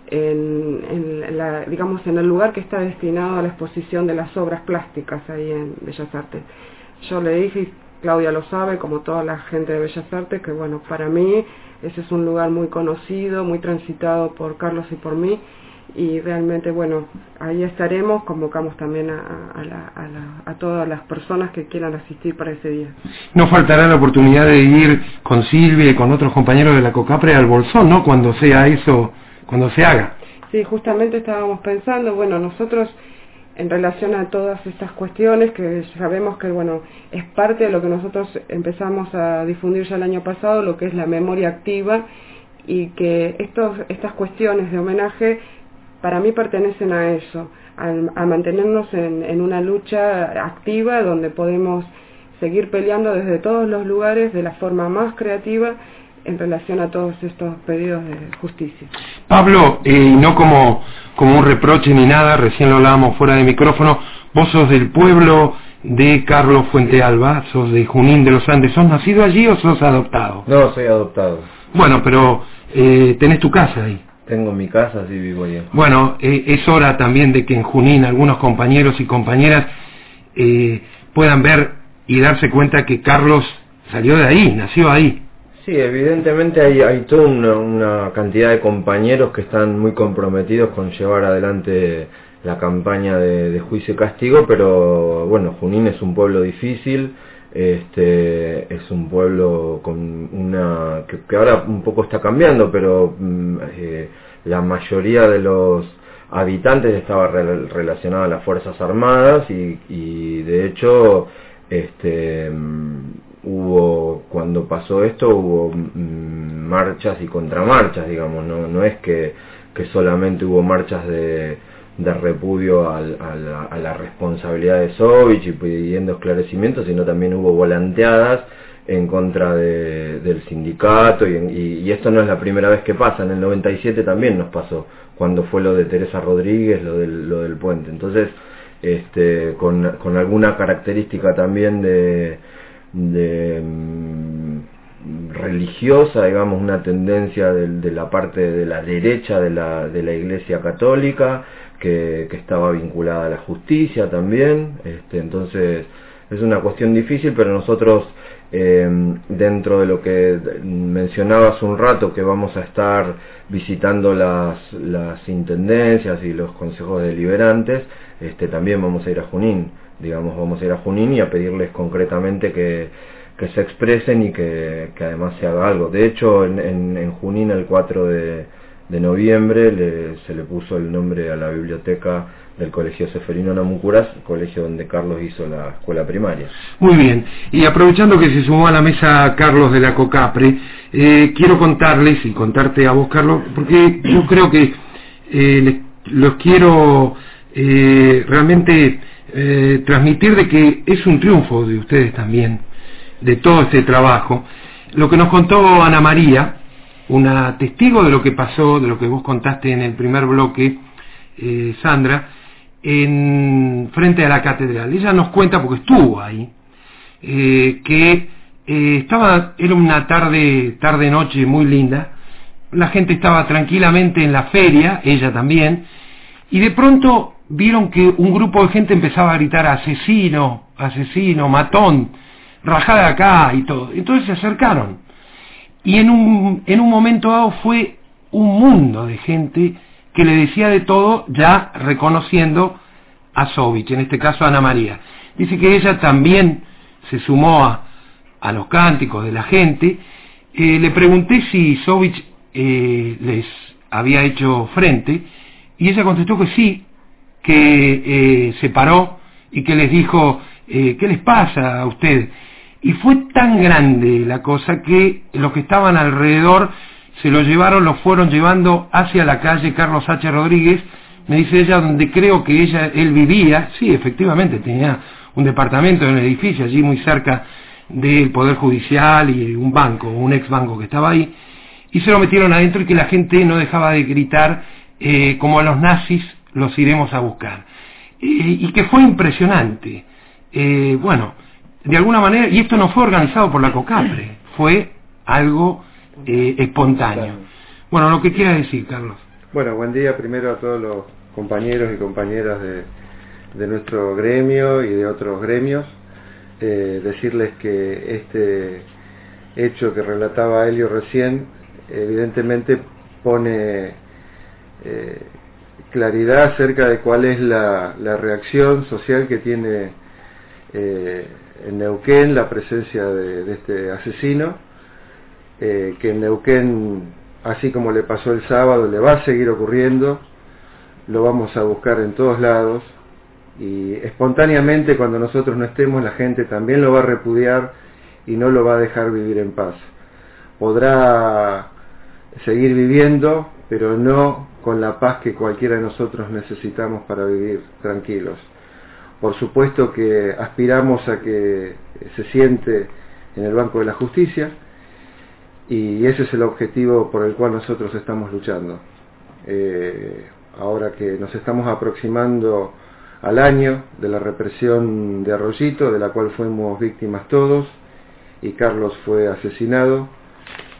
digamos, en el lugar que está destinado a la exposición de las obras plásticas ahí en Bellas Artes. Yo le dije, y Claudia lo sabe, como toda la gente de Bellas Artes, que bueno, para mí ese es un lugar muy conocido, muy transitado por Carlos y por mí, y realmente, bueno, ahí estaremos. Convocamos también a todas las personas que quieran asistir para ese día. No faltará la oportunidad de ir con Silvia y con otros compañeros de la COCAPRE al Bolsón, ¿no? Cuando sea eso, cuando se haga. Sí, justamente estábamos pensando, bueno, nosotros en relación a todas estas cuestiones que sabemos que, bueno, es parte de lo que nosotros empezamos a difundir ya el año pasado, lo que es la memoria activa, y que estas cuestiones de homenaje para mí pertenecen a eso, a mantenernos en una lucha activa donde podemos seguir peleando desde todos los lugares de la forma más creativa en relación a todos estos pedidos de justicia. Pablo, no como un reproche ni nada, recién lo hablábamos fuera de micrófono, vos sos del pueblo de Carlos Fuentealba, sos de Junín de los Andes. ¿Sos nacido allí o sos adoptado? No, soy adoptado. Bueno, pero tenés tu casa ahí. Tengo mi casa, sí, vivo ahí. Bueno, es hora también de que en Junín algunos compañeros y compañeras puedan ver y darse cuenta que Carlos salió de ahí, nació ahí. Sí, evidentemente hay toda una cantidad de compañeros que están muy comprometidos con llevar adelante la campaña de juicio y castigo, pero bueno, Junín es un pueblo difícil, es un pueblo con que ahora un poco está cambiando, pero la mayoría de los habitantes estaba relacionada a las Fuerzas Armadas y de hecho cuando pasó esto hubo marchas y contramarchas, digamos, no es que solamente hubo marchas de repudio a la responsabilidad de Sovich y pidiendo esclarecimientos, sino también hubo volanteadas en contra del sindicato y esto no es la primera vez que pasa. En el 97 también nos pasó, cuando fue lo de Teresa Rodríguez, lo del puente. Entonces con alguna característica también de religiosa, digamos, una tendencia de la parte de la derecha de la Iglesia Católica que estaba vinculada a la justicia también. Entonces es una cuestión difícil, pero nosotros dentro de lo que mencionaba hace un rato, que vamos a estar visitando las intendencias y los consejos deliberantes, también vamos a ir a Junín, digamos, vamos a ir a Junín y a pedirles concretamente que se expresen y que además se haga algo. De hecho, en Junín, el 4 de noviembre, se le puso el nombre a la biblioteca del Colegio Ceferino Namucuras, colegio donde Carlos hizo la escuela primaria. Muy bien, y aprovechando que se sumó a la mesa Carlos de la COCAPRE, quiero contarles y contarte a vos, Carlos, porque yo creo que los quiero realmente transmitir de que es un triunfo de ustedes también, de todo este trabajo. Lo que nos contó Ana María, una testigo de lo que pasó, de lo que vos contaste en el primer bloque, Sandra, frente a la catedral. Ella nos cuenta, porque estuvo ahí, que era una tarde-noche muy linda, la gente estaba tranquilamente en la feria, ella también, y de pronto vieron que un grupo de gente empezaba a gritar asesino, asesino, matón, rajá de acá y todo. Entonces se acercaron y en un momento dado fue un mundo de gente que le decía de todo, ya reconociendo a Sovich, en este caso a Ana María. Dice que ella también se sumó a los cánticos de la gente. Le pregunté si Sovich les había hecho frente y ella contestó que sí, que se paró y que les dijo, ¿qué les pasa a ustedes? Y fue tan grande la cosa que los que estaban alrededor se lo fueron llevando hacia la calle Carlos H. Rodríguez, me dice ella, donde creo que él vivía. Sí, efectivamente, tenía un departamento en un edificio allí muy cerca del Poder Judicial y un banco, un ex banco que estaba ahí, y se lo metieron adentro y que la gente no dejaba de gritar, como a los nazis los iremos a buscar. Y que fue impresionante. Bueno, de alguna manera, y esto no fue organizado por la COCAPRE, fue algo espontáneo. Bueno, lo que quiera decir, Carlos. Bueno, buen día primero a todos los compañeros y compañeras de nuestro gremio y de otros gremios. Decirles que este hecho que relataba Helio recién, evidentemente pone claridad acerca de cuál es la reacción social que tiene en Neuquén la presencia de este asesino, que en Neuquén, así como le pasó el sábado, le va a seguir ocurriendo, lo vamos a buscar en todos lados, y espontáneamente cuando nosotros no estemos la gente también lo va a repudiar y no lo va a dejar vivir en paz. Podrá seguir viviendo, pero no con la paz que cualquiera de nosotros necesitamos para vivir tranquilos. Por supuesto que aspiramos a que se siente en el banco de la justicia, y ese es el objetivo por el cual nosotros estamos luchando. Ahora que nos estamos aproximando al año de la represión de Arroyito, de la cual fuimos víctimas todos, y Carlos fue asesinado,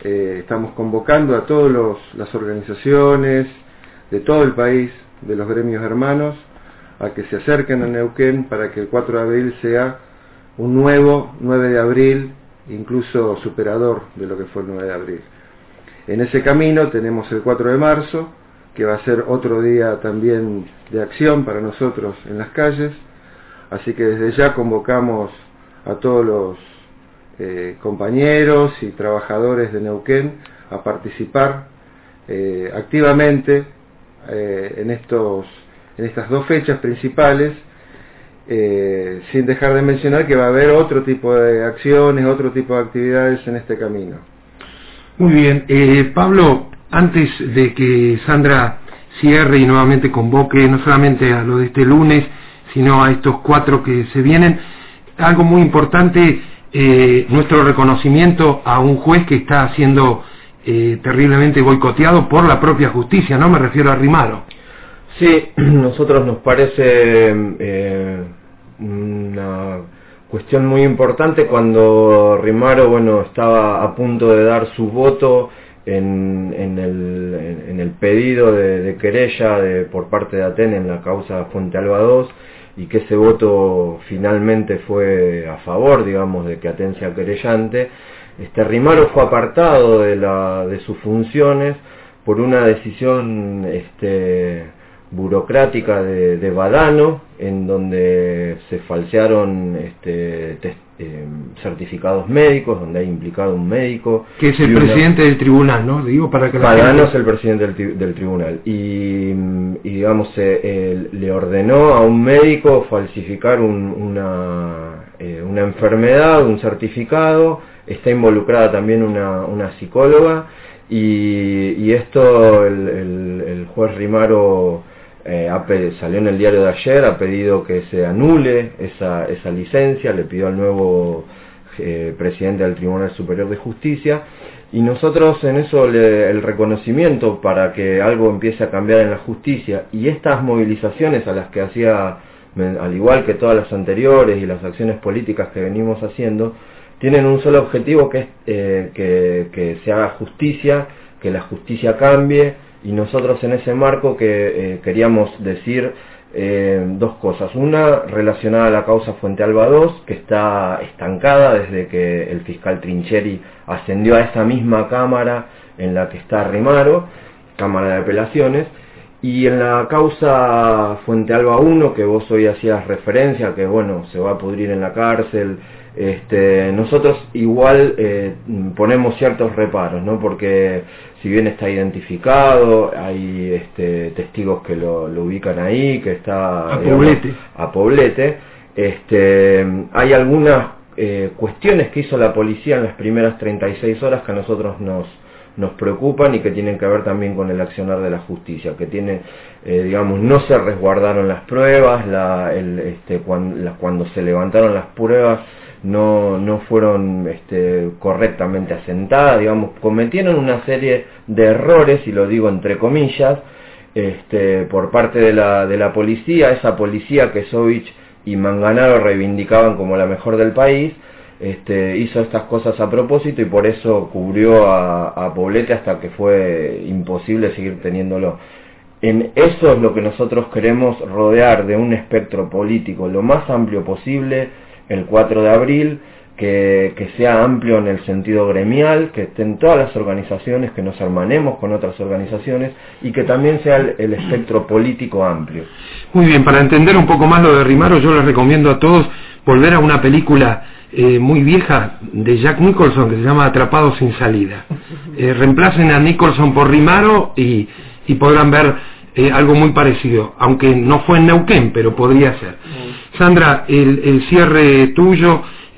estamos convocando a todas las organizaciones de todo el país, de los gremios hermanos, a que se acerquen a Neuquén para que el 4 de abril sea un nuevo 9 de abril, incluso superador de lo que fue el 9 de abril. En ese camino tenemos el 4 de marzo, que va a ser otro día también de acción para nosotros en las calles, así que desde ya convocamos a todos los compañeros y trabajadores de Neuquén a participar activamente en estas dos fechas principales, sin dejar de mencionar que va a haber otro tipo de acciones, otro tipo de actividades en este camino. Muy bien, Pablo, antes de que Sandra cierre y nuevamente convoque no solamente a lo de este lunes, sino a estos 4 que se vienen, algo muy importante, nuestro reconocimiento a un juez que está siendo terriblemente boicoteado por la propia justicia, ¿no? Me refiero a Rimaro. Sí, nosotros nos parece una cuestión muy importante cuando Rimaro, estaba a punto de dar su voto en el pedido de querella por parte de Aten en la causa Fuente Alba II, y que ese voto finalmente fue a favor, digamos, de que Aten sea querellante. Rimaro fue apartado de sus funciones por una decisión burocrática de Badano, en donde se falsearon certificados médicos, donde hay implicado un médico. Que es el presidente del tribunal, ¿no? Digo, para que Badano es el presidente del tribunal. Y digamos, le ordenó a un médico falsificar una enfermedad, un certificado. Está involucrada también una psicóloga, y esto el juez Rimaro salió en el diario de ayer, ha pedido que se anule esa licencia, le pidió al nuevo presidente del Tribunal Superior de Justicia, y nosotros en eso el reconocimiento para que algo empiece a cambiar en la justicia, y estas movilizaciones a las que hacía, al igual que todas las anteriores y las acciones políticas que venimos haciendo, tienen un solo objetivo, que es que se haga justicia, que la justicia cambie. Y nosotros en ese marco queríamos decir dos cosas. Una, relacionada a la causa Fuente Alba II, que está estancada desde que el fiscal Trincheri ascendió a esa misma cámara en la que está Rimaro, Cámara de Apelaciones, y en la causa Fuente Alba I, que vos hoy hacías referencia, que se va a pudrir en la cárcel. Nosotros igual ponemos ciertos reparos, ¿no? Porque si bien está identificado, hay testigos que lo ubican ahí, que está a Poblete, hay algunas cuestiones que hizo la policía en las primeras 36 horas que a nosotros nos preocupan y que tienen que ver también con el accionar de la justicia, que tiene, no se resguardaron las pruebas, cuando se levantaron las pruebas no fueron correctamente asentadas, cometieron una serie de errores, y lo digo entre comillas, por parte de la policía, esa policía que Sovich y Manganaro reivindicaban como la mejor del país. Hizo estas cosas a propósito, y por eso cubrió a Poblete hasta que fue imposible seguir teniéndolo. En eso es lo que nosotros queremos rodear de un espectro político lo más amplio posible el 4 de abril, que sea amplio en el sentido gremial, que estén todas las organizaciones, que nos hermanemos con otras organizaciones, y que también sea el espectro político amplio. Muy bien, para entender un poco más lo de Rimaro, yo les recomiendo a todos volver a una película muy vieja de Jack Nicholson que se llama Atrapado sin salida. Reemplacen a Nicholson por Rimaro y podrán ver algo muy parecido, aunque no fue en Neuquén, pero podría ser. Sandra, el cierre tuyo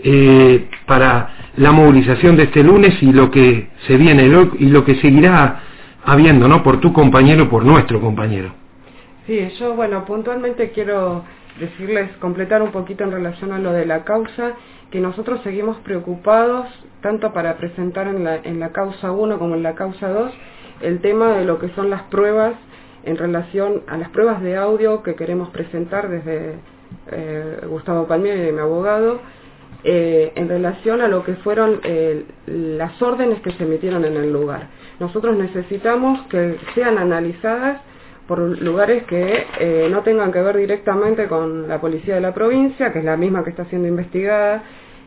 para la movilización de este lunes y lo que se viene y lo que seguirá habiendo, ¿no? Por tu compañero, por nuestro compañero. Sí, yo, puntualmente quiero decirles, completar un poquito en relación a lo de la causa, que nosotros seguimos preocupados, tanto para presentar en la causa 1 como en la causa 2, el tema de lo que son las pruebas en relación a las pruebas de audio que queremos presentar desde Gustavo Palmieri, mi abogado, en relación a lo que fueron las órdenes que se emitieron en el lugar. Nosotros necesitamos que sean analizadas por lugares que no tengan que ver directamente con la policía de la provincia, que es la misma que está siendo investigada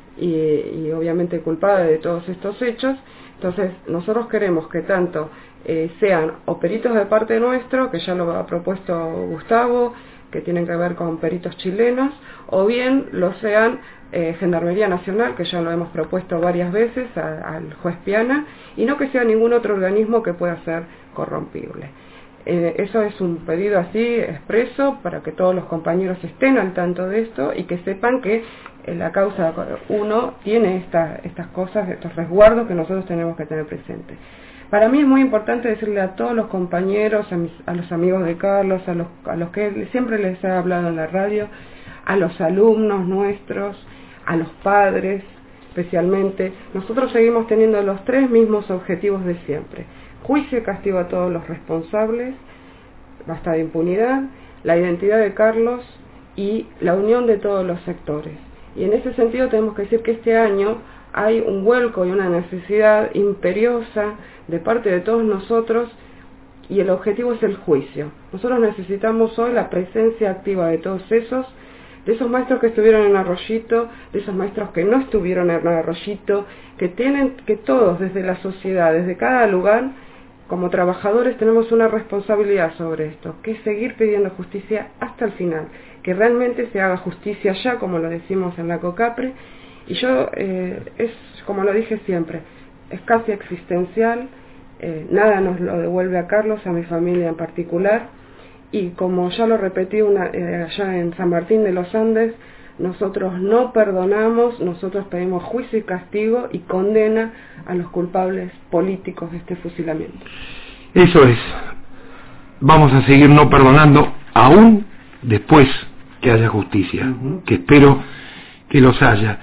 y obviamente culpada de todos estos hechos. Entonces nosotros queremos que tanto sean o peritos de parte nuestro, que ya lo ha propuesto Gustavo, que tienen que ver con peritos chilenos, o bien lo sean Gendarmería Nacional, que ya lo hemos propuesto varias veces al juez Piana, y no que sea ningún otro organismo que pueda ser corrompible. Eso es un pedido así expreso para que todos los compañeros estén al tanto de esto y que sepan que la causa 1 tiene estas cosas, estos resguardos que nosotros tenemos que tener presentes. Para mí es muy importante decirle a todos los compañeros, a los amigos de Carlos, a los que siempre les he hablado en la radio, a los alumnos nuestros, a los padres especialmente, nosotros seguimos teniendo los 3 mismos objetivos de siempre: juicio y castigo a todos los responsables, basta de impunidad, la identidad de Carlos y la unión de todos los sectores. Y en ese sentido tenemos que decir que este año hay un vuelco y una necesidad imperiosa de parte de todos nosotros, y el objetivo es el juicio. Nosotros necesitamos hoy la presencia activa de todos de esos maestros que estuvieron en Arroyito, de esos maestros que no estuvieron en Arroyito, que todos desde la sociedad, desde cada lugar, como trabajadores tenemos una responsabilidad sobre esto, que es seguir pidiendo justicia hasta el final, que realmente se haga justicia ya, como lo decimos en la COCAPRE. Y yo, es como lo dije siempre, es casi existencial, nada nos lo devuelve a Carlos, a mi familia en particular, y como ya lo repetí allá en San Martín de los Andes, nosotros no perdonamos, nosotros pedimos juicio y castigo y condena a los culpables políticos de este fusilamiento. Eso es, vamos a seguir no perdonando aún después que haya justicia, que espero que los haya.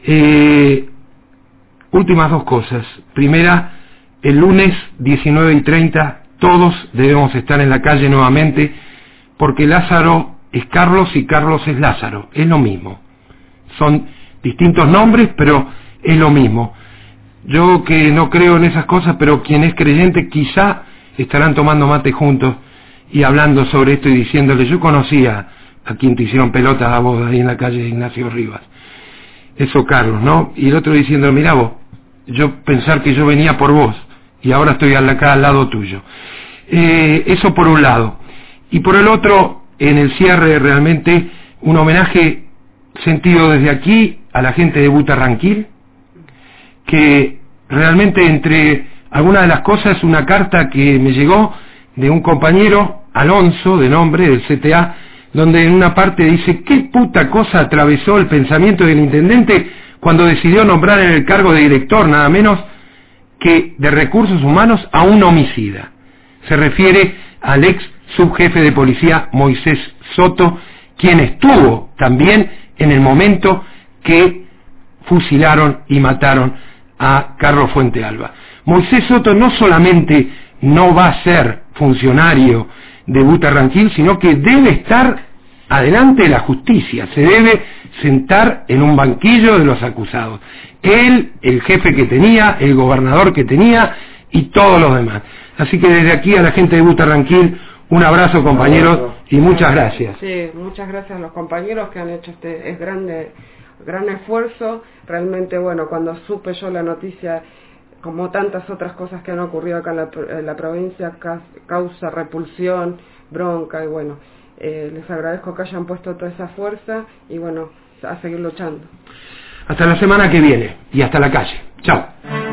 Últimas 2 cosas. Primera, el lunes 19:30 todos debemos estar en la calle nuevamente, porque Lázaro es Carlos y Carlos es Lázaro, es lo mismo. Son distintos nombres, pero es lo mismo. Yo que no creo en esas cosas, pero quien es creyente quizá estarán tomando mate juntos y hablando sobre esto y diciéndole: yo conocía a quien te hicieron pelotas a vos ahí en la calle de Ignacio Rivas. Eso Carlos, ¿no? Y el otro diciendo: mirá vos, yo pensar que yo venía por vos y ahora estoy acá al lado tuyo. Eso por un lado. Y por el otro, en el cierre, realmente un homenaje sentido desde aquí a la gente de Butarranquil, que realmente, entre algunas de las cosas, una carta que me llegó de un compañero, Alonso, de nombre, del CTA, donde en una parte dice: ¿qué puta cosa atravesó el pensamiento del intendente cuando decidió nombrar en el cargo de director, nada menos que de recursos humanos, a un homicida? Se refiere al ex subjefe de policía Moisés Soto, quien estuvo también en el momento que fusilaron y mataron a Carlos Fuentealba. Moisés Soto no solamente no va a ser funcionario de Butarranquil, sino que debe estar adelante de la justicia, se debe sentar en un banquillo de los acusados. Él, el jefe que tenía, el gobernador que tenía y todos los demás. Así que desde aquí a la gente de Butarranquil, un abrazo, compañeros, y muchas gracias. Sí, muchas gracias a los compañeros que han hecho este gran esfuerzo. Realmente, bueno, cuando supe yo la noticia, como tantas otras cosas que han ocurrido acá en la provincia, causa repulsión, bronca, y bueno, les agradezco que hayan puesto toda esa fuerza y bueno, a seguir luchando. Hasta la semana que viene y hasta la calle. Chao.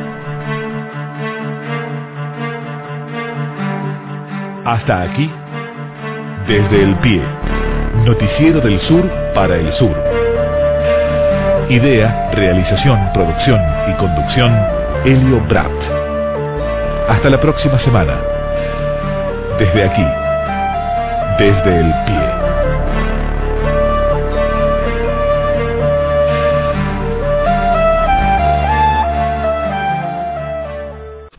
Hasta aquí, Desde el Pie, Noticiero del Sur para el Sur. Idea, realización, producción y conducción, Helio Bratt. Hasta la próxima semana. Desde aquí, Desde el Pie.